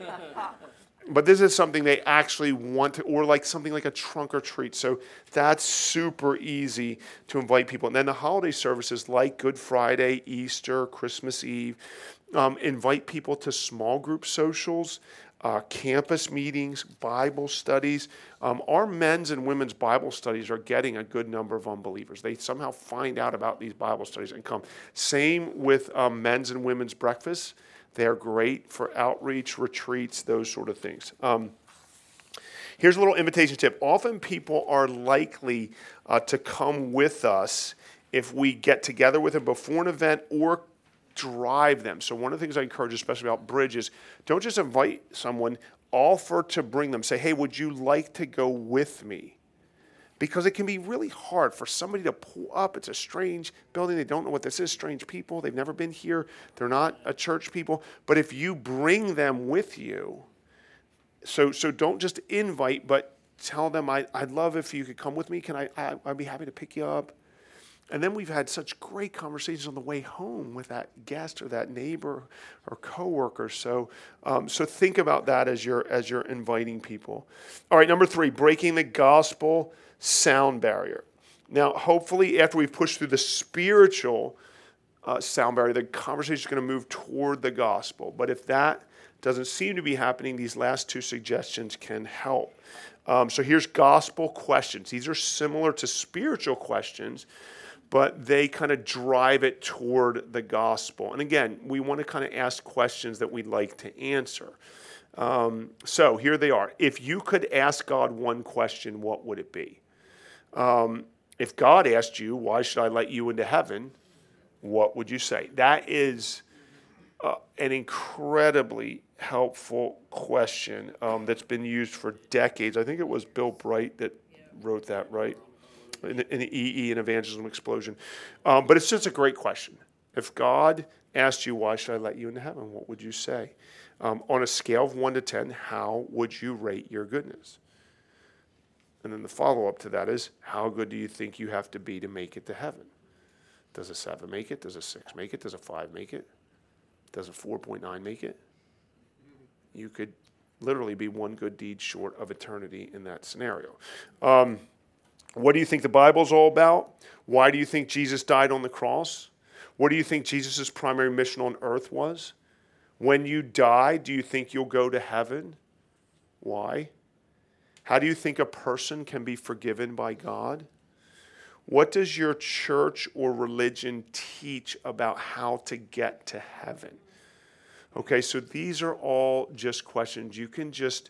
But this is something they actually want to, or like something like a trunk or treat. So that's super easy to invite people. And then the holiday services like Good Friday, Easter, Christmas Eve, um, invite people to small group socials, uh, campus meetings, Bible studies. Um, our men's and women's Bible studies are getting a good number of unbelievers. They somehow find out about these Bible studies and come. Same with um, men's and women's breakfasts. They're great for outreach, retreats, those sort of things. Um, here's a little invitation tip. Often people are likely uh, to come with us if we get together with them before an event or drive them. So one of the things I encourage, especially about Bridge, is don't just invite someone, offer to bring them. Say, hey, would you like to go with me? Because it can be really hard for somebody to pull up. It's a strange building. They don't know what this is. Strange people. They've never been here. They're not a church people. But if you bring them with you, so so don't just invite, but tell them, I, I'd love if you could come with me. Can I, I? I'd be happy to pick you up. And then we've had such great conversations on the way home with that guest or that neighbor or coworker. So, um, so think about that as you're as you're inviting people. All right, number three, breaking the gospel sound barrier. Now, hopefully, after we've pushed through the spiritual uh, sound barrier, the conversation is going to move toward the gospel. But if that doesn't seem to be happening, these last two suggestions can help. Um, so here's gospel questions. These are similar to spiritual questions, but they kind of drive it toward the gospel. And again, we want to kind of ask questions that we'd like to answer. Um, so here they are. If you could ask God one question, what would it be? Um, if God asked you, why should I let you into heaven? What would you say? That is uh, an incredibly helpful question um, that's been used for decades. I think it was Bill Bright that wrote that, right? In, in the E E, an Evangelism Explosion. Um, but it's just a great question. If God asked you, why should I let you into heaven? What would you say? Um, on a scale of one to ten, how would you rate your goodness? And then the follow-up to that is, how good do you think you have to be to make it to heaven? Does a seven make it? Does a six make it? Does a five make it? Does a four point nine make it? You could literally be one good deed short of eternity in that scenario. Um, what do you think the Bible's all about? Why do you think Jesus died on the cross? What do you think Jesus' primary mission on earth was? When you die, do you think you'll go to heaven? Why? How do you think a person can be forgiven by God? What does your church or religion teach about how to get to heaven? Okay, so these are all just questions. You can just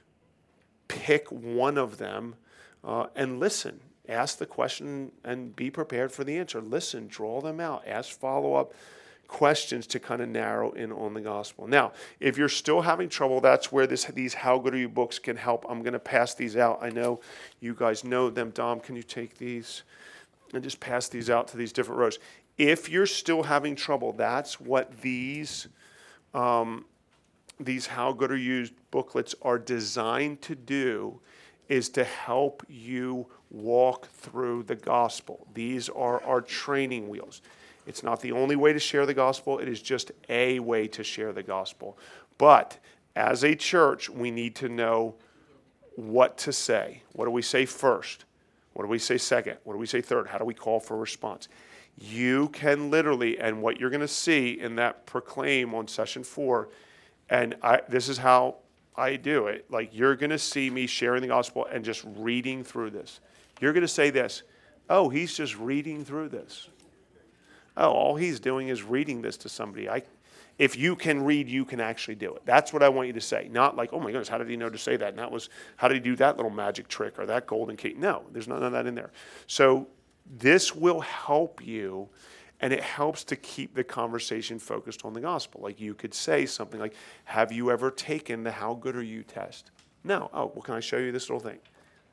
pick one of them uh, and listen. Ask the question and be prepared for the answer. Listen, draw them out. Ask follow-up questions to kind of narrow in on the gospel. Now, if you're still having trouble, that's where this these How Good Are You books can help. I'm going to pass these out. I know you guys know them. Dom, can you take these and just pass these out to these different rows? If you're still having trouble, that's what these um, these How Good Are You booklets are designed to do is to help you walk through the gospel. These are our training wheels. It's not the only way to share the gospel. It is just a way to share the gospel. But as a church, we need to know what to say. What do we say first? What do we say second? What do we say third? How do we call for a response? You can literally, and what you're going to see in that proclaim on session four, and I, this is how I do it. Like, you're going to see me sharing the gospel and just reading through this. You're going to say this, oh, he's just reading through this. Oh, all he's doing is reading this to somebody. I, if you can read, you can actually do it. That's what I want you to say. Not like, oh my goodness, how did he know to say that? And that was, how did he do that little magic trick or that golden key? No, there's none of that in there. So this will help you, and it helps to keep the conversation focused on the gospel. Like, you could say something like, have you ever taken the How Good Are You test? No. Oh, well, can I show you this little thing?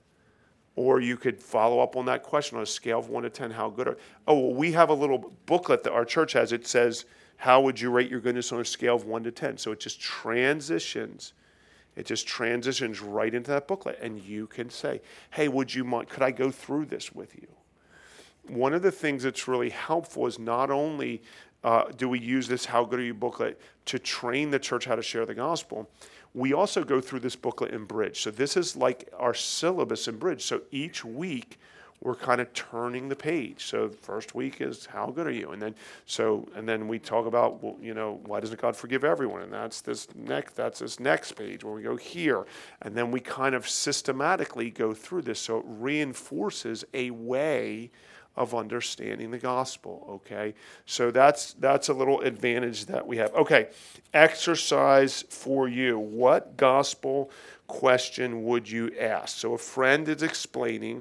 Or you could follow up on that question on a scale of one to ten, how good are, oh, well, we have a little booklet that our church has. It says, how would you rate your goodness on a scale of one to ten? So it just transitions. It just transitions right into that booklet. And you can say, hey, would you mind, could I go through this with you? One of the things that's really helpful is not only uh, do we use this How Good Are You booklet to train the church how to share the gospel, we also go through this booklet in Bridge. So this is like our syllabus in Bridge. So each week we're kind of turning the page. So first week is How Good Are You? And then so and then we talk about, well, you know, why doesn't God forgive everyone? And that's this next that's this next page where we go here. And then we kind of systematically go through this. So it reinforces a way of understanding the gospel, okay? So that's that's a little advantage that we have. Okay, exercise for you. What gospel question would you ask? So a friend is explaining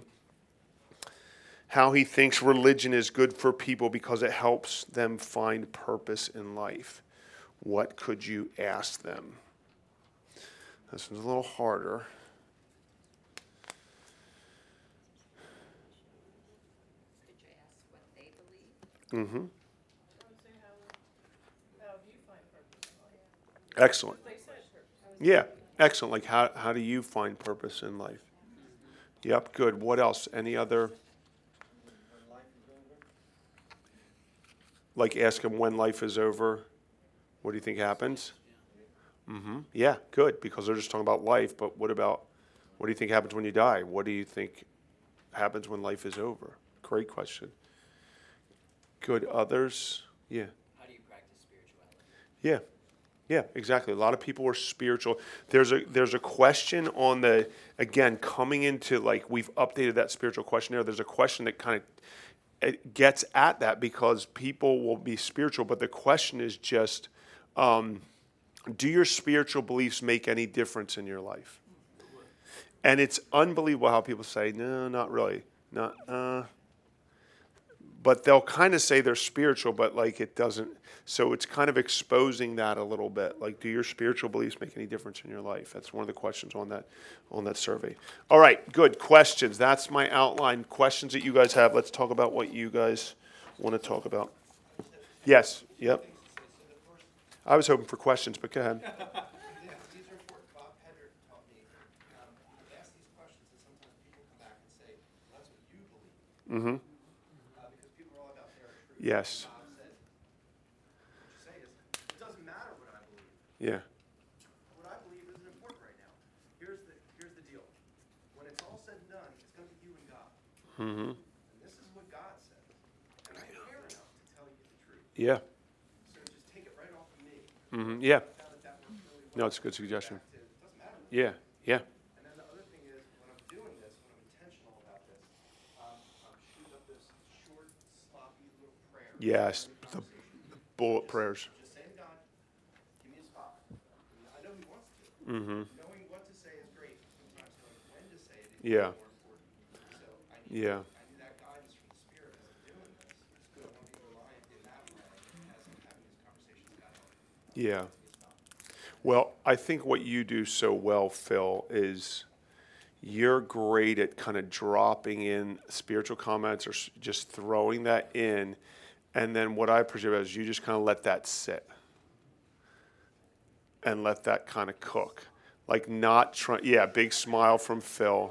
how he thinks religion is good for people because it helps them find purpose in life. What could you ask them? This one's a little harder. Mm-hmm. Excellent. Yeah, excellent. Like, how, how do you find purpose in life? Yep, good. What else? Any other? Like, ask them when life is over. What do you think happens? Mm-hmm. Yeah, good, because they're just talking about life, but what about, what do you think happens when you die? What do you think happens when life is over? Great question. Good. Others? Yeah. How do you practice spirituality? Yeah. Yeah, exactly. A lot of people are spiritual. There's a there's a question on the, again, coming into, like, we've updated that spiritual questionnaire. There's a question that kind of it gets at that, because people will be spiritual, but the question is just, um, do your spiritual beliefs make any difference in your life? And it's unbelievable how people say, no, not really. Not, uh, but they'll kind of say they're spiritual, but like it doesn't. So it's kind of exposing that a little bit. Like, do your spiritual beliefs make any difference in your life? That's one of the questions on that on that survey. All right, good. Questions. That's my outline. Questions that you guys have. Let's talk about what you guys want to talk about. Yes. Yep. I was hoping for questions, but go ahead. These are important. Bob Pedrick taught me, um, you ask these questions, and sometimes people come back and say, well, that's what you believe. Mm-hmm. Yes. Bob said, what you say is, it doesn't matter what I believe. Yeah. What I believe isn't important right now. Here's the here's the deal. When it's all said and done, it's going to be you and God. Mm-hmm. And this is what God says. And I care enough to tell you the truth. Yeah. So just take it right off of me. Mm-hmm. Yeah. I found that that works really well. No, it's a good suggestion. Back to, it doesn't matter what Yeah. Yeah. And then the other thing is, when I'm doing this, when I'm intentional about this, um, I'm shooting up this short, sloppy little prayer. Yes. The, the bullet prayers. Just say to God, give me a spot. I know He wants to. Mm-hmm. Knowing what to say is great. Sometimes knowing when to say it is Yeah. more important. So I need, Yeah. I need that guidance from the Spirit as I'm doing this. So I want to be reliant in that way as I'm having these conversations with God. Yeah. Well, I think what you do so well, Phil, is you're great at kind of dropping in spiritual comments or s- just throwing that in. And then what I appreciate about it is you just kind of let that sit. and let that kind of cook. Like not trying, yeah, big smile from Phil.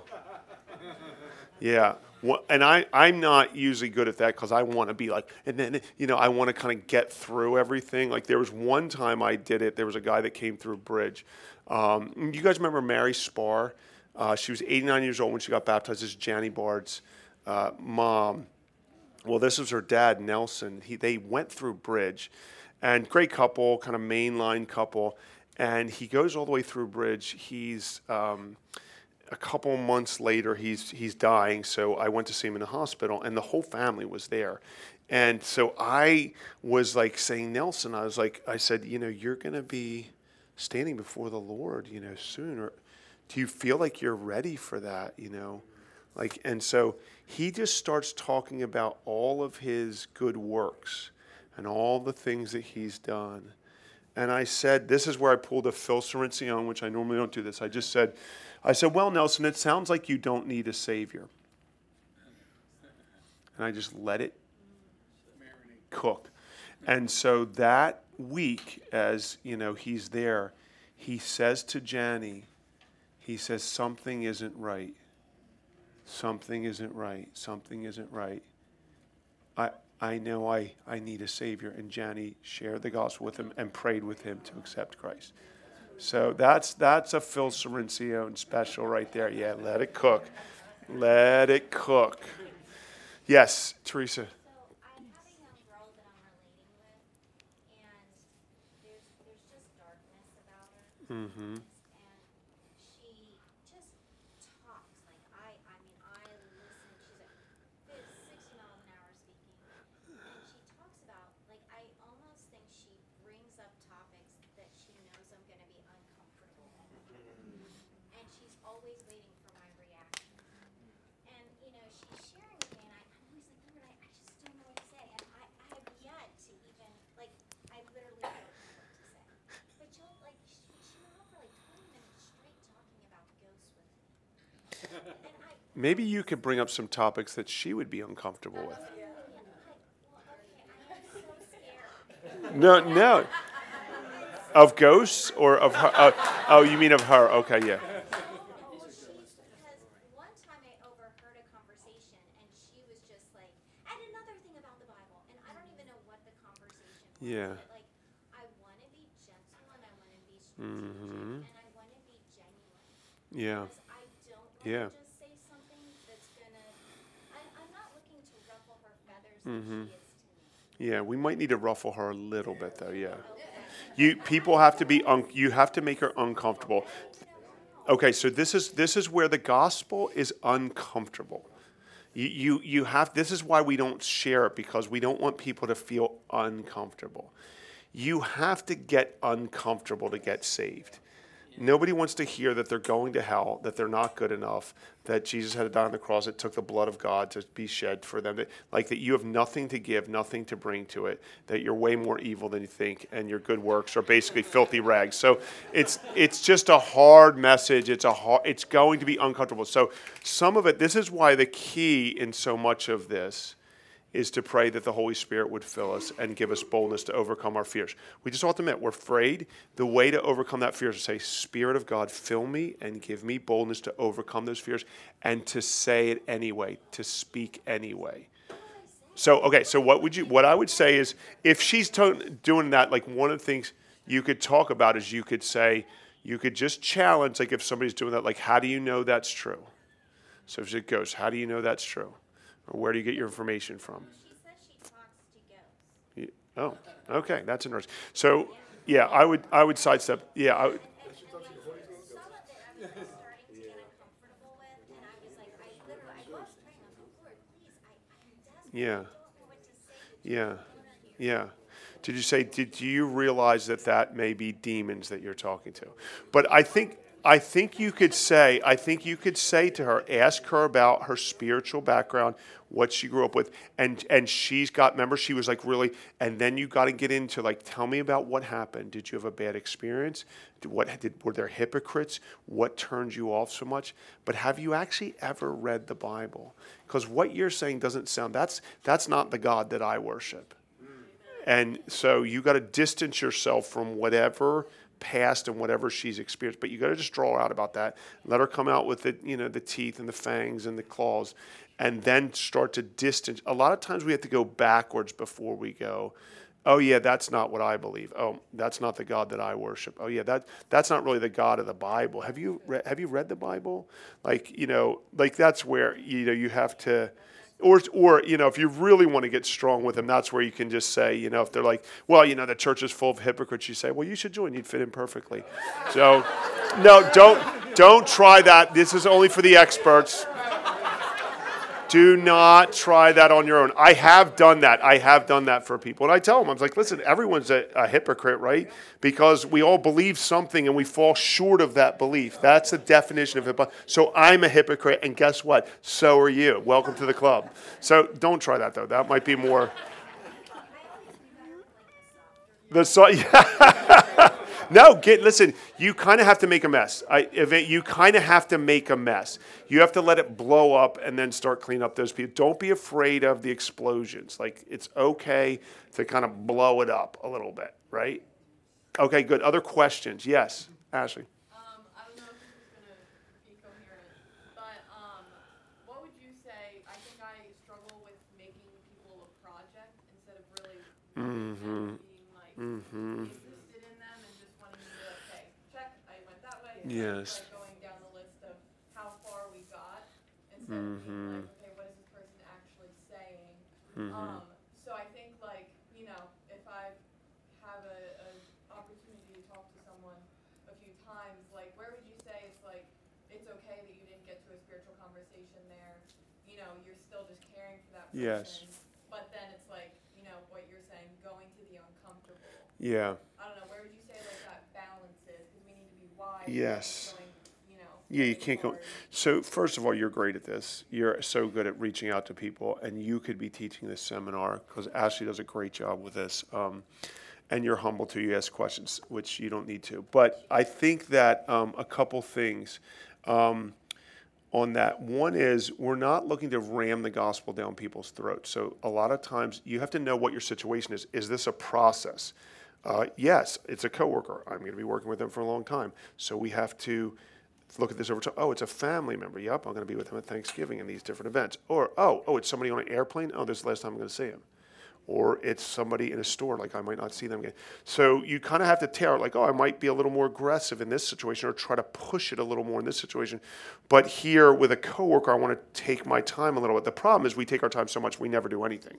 Yeah. Well, and I, I'm not usually good at that because I want to be like, and then, you know, I want to kind of get through everything. Like there was one time I did it. There was a guy that came through Bridge. Um, you guys remember Mary Spar? Uh, she was eighty-nine years old when she got baptized. This is Janny Bard's uh, mom. Well, this was her dad, Nelson. He, they went through Bridge. And great couple, kind of mainline couple. And he goes all the way through Bridge. He's... Um, A couple months later, he's he's dying, so I went to see him in the hospital, and the whole family was there. And so I was like saying, Nelson, I was like, I said, you know, you're going to be standing before the Lord, you know, soon. Or do you feel like you're ready for that, you know? Like, and so he just starts talking about all of his good works and all the things that he's done. And I said, this is where I pulled a Phil Sorrentino, which I normally don't do this. I just said, I said, well, Nelson, it sounds like you don't need a Savior. And I just let it cook. And so that week, as, you know, he's there, he says to Janny, he says, something isn't right. Something isn't right. Something isn't right. I I know I, I need a Savior. And Janny shared the gospel with him and prayed with him to accept Christ. So that's that's a Phil Sorrentino special right there. Yeah, let it cook. Let it cook. Yes, Teresa. So I'm having a girl that I'm relating with, and there's there's just darkness about her. Mm-hmm. And she just talks like I I mean I listen. She's a sixty miles an hour speaking, and she talks about like I almost think she brings up topics that she knows I'm going to be uncomfortable with, and she's always waiting for my reaction. And you know she's sharing with me, and I, I'm always like, Lord, I, I just don't know what to say, and I, I have yet to even like I literally don't know what to say. But she'll like she, she went on for like twenty minutes straight talking about ghosts with me, and I. Maybe you could bring up some topics that she would be uncomfortable with. Yeah, I, well, okay, I am so scared. No, no. Of ghosts or of her? Uh, oh, you mean of her? Okay, yeah. Well, she's because one time I overheard a conversation and she was just like, and another thing about the Bible, and I don't even know what the conversation was. Yeah. But like, I want to be gentle and I want to be strategic Mhm. and I want to be genuine. Yeah. Because I don't want Yeah. to just say something that's gonna. I, I'm not looking to ruffle her feathers Mhm. like she is to me. Yeah, we might need to ruffle her a little bit though, yeah. You people have to be un, you have to make her uncomfortable. Okay, so this is this is where the gospel is uncomfortable. You you you have this is why we don't share it, because we don't want people to feel uncomfortable. You have to get uncomfortable to get saved. Nobody wants to hear that they're going to hell, that they're not good enough, that Jesus had to die on the cross, it took the blood of God to be shed for them. That, like that you have nothing to give, nothing to bring to it, that you're way more evil than you think, and your good works are basically filthy rags. So it's it's just a hard message. It's a hard, it's going to be uncomfortable. So some of it, this is why the key in so much of this is to pray that the Holy Spirit would fill us and give us boldness to overcome our fears. We just have to admit, we're afraid. The way to overcome that fear is to say, Spirit of God, fill me and give me boldness to overcome those fears and to say it anyway, to speak anyway. So, okay, so what would you? What I would say is, if she's to, doing that, like one of the things you could talk about is you could say, you could just challenge, like if somebody's doing that, like how do you know that's true? So if it goes, how do you know that's true? Or where do you get your information from? She says she talks to ghosts. Yeah. Oh, okay, that's interesting. So, yeah, I would I would sidestep. Yeah, I would. And, and like, some of it I was like starting to get uncomfortable with, and I was like, I literally, I was praying, I was like, Lord, please, I, I'm desperate, Yeah. I don't know what to say. Did you Yeah, know what I mean? yeah. Did you say? Did you realize that that may be demons that you're talking to? But I think I think you could say I think you could say to her, ask her about her spiritual background, what she grew up with, and and she's got. Remember, she was like really, and then you got to get into like, tell me about what happened. Did you have a bad experience? Did, what did were there hypocrites? What turned you off so much? But have you actually ever read the Bible? Because what you're saying doesn't sound. That's that's not the God that I worship. And so you got to distance yourself from whatever past and whatever she's experienced. But you got to just draw out about that. Let her come out with the, you know, the teeth and the fangs and the claws, and then start to distance. A lot of times we have to go backwards before we go, oh yeah, that's not what I believe. Oh, that's not the God that I worship. Oh yeah, that that's not really the God of the Bible. Have you re- have you read the Bible? Like, you know, like that's where, you know, you have to, or or you know, if you really want to get strong with them, that's where you can just say, you know, if they're like, well, you know, the church is full of hypocrites, you say, well, you should join. You'd fit in perfectly. So, no, don't don't try that. This is only for the experts. Do not try that on your own. I have done that. I have done that for people. And I tell them, I was like, listen, everyone's a, a hypocrite, right? Because we all believe something and we fall short of that belief. That's the definition of hypocrisy. So I'm a hypocrite, and guess what? So are you. Welcome to the club. So don't try that, though. That might be more... The so, yeah. No, get listen. You kind of have to make a mess. I, if it, you kind of have to make a mess. You have to let it blow up and then start cleaning up those people. Don't be afraid of the explosions. Like, it's okay to kind of blow it up a little bit, right? Okay, good. Other questions? Yes, Ashley. Um, I don't know if this is gonna be coherent, but um, what would you say? I think I struggle with making people a project instead of really Mm-hmm. being like Mm-hmm. interested in them and just wanting to be like, okay, check, I went that way. And Yes. like going down the list of how far we got instead of being like, okay, what is this person actually saying? Mm-hmm. Um, so I think like, you know, if I have a, a opportunity to talk to someone a few times, like where would you say it's like, it's okay that you didn't get to a spiritual conversation there, you know, you're still just caring for that person. Yes. But then it's like, you know, what you're saying, going to the uncomfortable. Yeah. I don't know, where would you say like that balance is? Because we need to be wise. Yes. Going, you know, Yeah, you going can't go. hard. So first of all, you're great at this. You're so good at reaching out to people, and you could be teaching this seminar because Ashley does a great job with this. Um, and you're humble too. You ask questions, which you don't need to. But I think that um, a couple things um, on that. One is we're not looking to ram the gospel down people's throats. So a lot of times you have to know what your situation is. Is this a process? Uh, yes, it's a coworker. I'm going to be working with them for a long time. So we have to look at this over time. Oh, it's a family member. Yep, I'm going to be with them at Thanksgiving and these different events. Or, oh, oh, it's somebody on an airplane. Oh, this is the last time I'm going to see him. Or it's somebody in a store, like I might not see them again. So you kind of have to tear it, like, oh, I might be a little more aggressive in this situation or try to push it a little more in this situation. But here with a coworker, I want to take my time a little bit. The problem is we take our time so much we never do anything.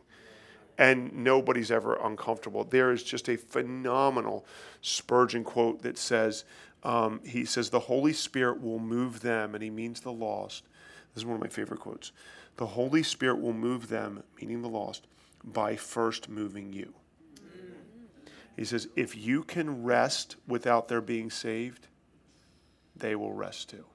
And nobody's ever uncomfortable. There is just a phenomenal Spurgeon quote that says, um, he says, the Holy Spirit will move them, and he means the lost. This is one of my favorite quotes. The Holy Spirit will move them, meaning the lost, by first moving you. He says, if you can rest without their being saved, they will rest too.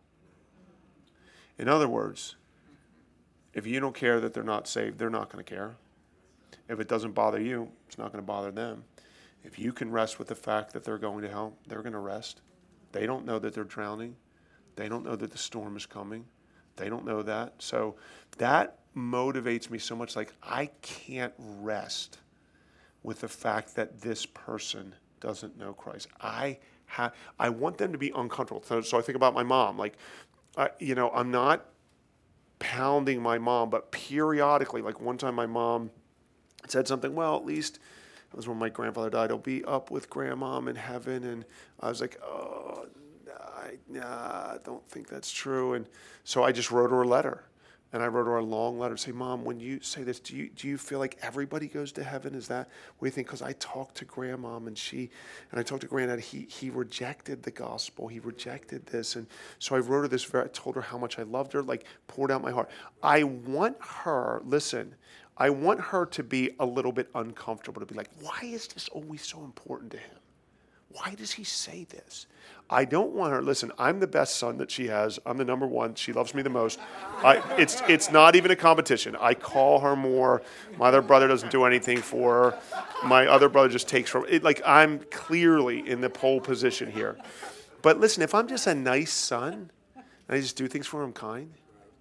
In other words, if you don't care that they're not saved, they're not going to care. If it doesn't bother you, it's not going to bother them. If you can rest with the fact that they're going to hell, they're going to rest. They don't know that they're drowning. They don't know that the storm is coming. They don't know that. So that motivates me so much. Like, I can't rest with the fact that this person doesn't know Christ. I ha- I want them to be uncomfortable. So, so I think about my mom. Like, I, you know, I'm not pounding my mom, but periodically, like one time my mom said something, well, at least it was when my grandfather died, I'll be up with grandmom in heaven. And I was like, oh, I, nah, I don't think that's true. And so I just wrote her a letter. And I wrote her a long letter, say, Mom, when you say this, do you do you feel like everybody goes to heaven? Is that what do you think? Because I talked to grandmom and she, and I talked to granddad, he he rejected the gospel. He rejected this. And so I wrote her this, I told her how much I loved her, like poured out my heart. I want her, listen, I want her to be a little bit uncomfortable, to be like, why is this always so important to him? Why does he say this? I don't want her, listen, I'm the best son that she has. I'm the number one. She loves me the most. I, it's it's not even a competition. I call her more. My other brother doesn't do anything for her. My other brother just takes from it. Like, I'm clearly in the pole position here. But listen, if I'm just a nice son, and I just do things for him kind,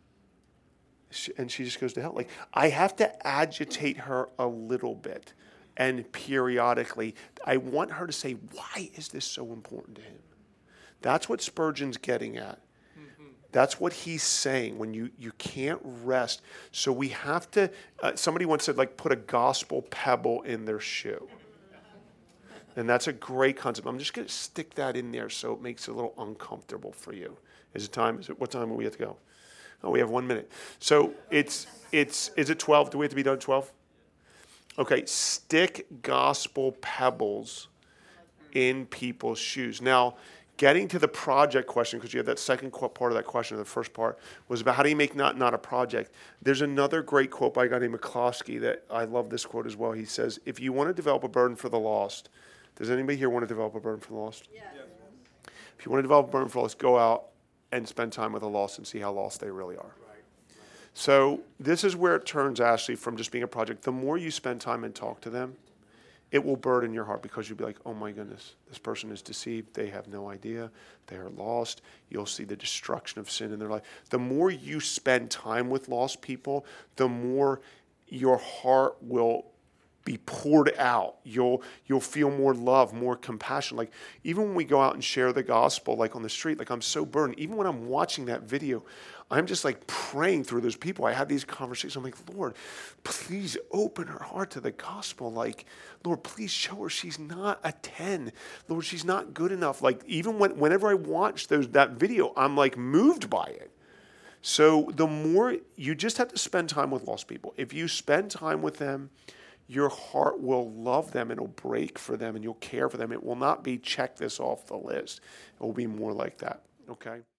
she, and she just goes to hell. Like, I have to agitate her a little bit. and periodically. I want her to say, why is this so important to him? That's what Spurgeon's getting at. That's what he's saying, when you, you can't rest. So we have to, uh, somebody once said, like, put a gospel pebble in their shoe. And that's a great concept. I'm just going to stick that in there so it makes it a little uncomfortable for you. Is it time? Is it, what time do we have to go? Oh, we have one minute. So it's, it's, is it twelve? Do we have to be done at twelve? Okay, stick gospel pebbles in people's shoes. Now, getting to the project question, because you had that second qu- part of that question, or the first part, was about how do you make not not a project. There's another great quote by a guy named McCloskey that I love this quote as well. He says, if you want to develop a burden for the lost, does anybody here want to develop a burden for the lost? Yes. If you want to develop a burden for the lost, go out and spend time with the lost and see how lost they really are. So this is where it turns, Ashley, from just being a project. The more you spend time and talk to them, it will burden your heart, because you'll be like, oh my goodness, this person is deceived. They have no idea. They are lost. You'll see the destruction of sin in their life. The more you spend time with lost people, the more your heart will be poured out. You'll you'll feel more love, more compassion. Like, even when we go out and share the gospel, like on the street, like, I'm so burdened. Even when I'm watching that video, I'm just like praying through those people. I had these conversations. I'm like, Lord, please open her heart to the gospel. Like, Lord, please show her she's not a ten. Lord, she's not good enough. Like, even when, whenever I watch those that video, I'm like moved by it. So the more, you just have to spend time with lost people. If you spend time with them, your heart will love them, and it'll break for them, and you'll care for them. It will not be check this off the list. It will be more like that. Okay?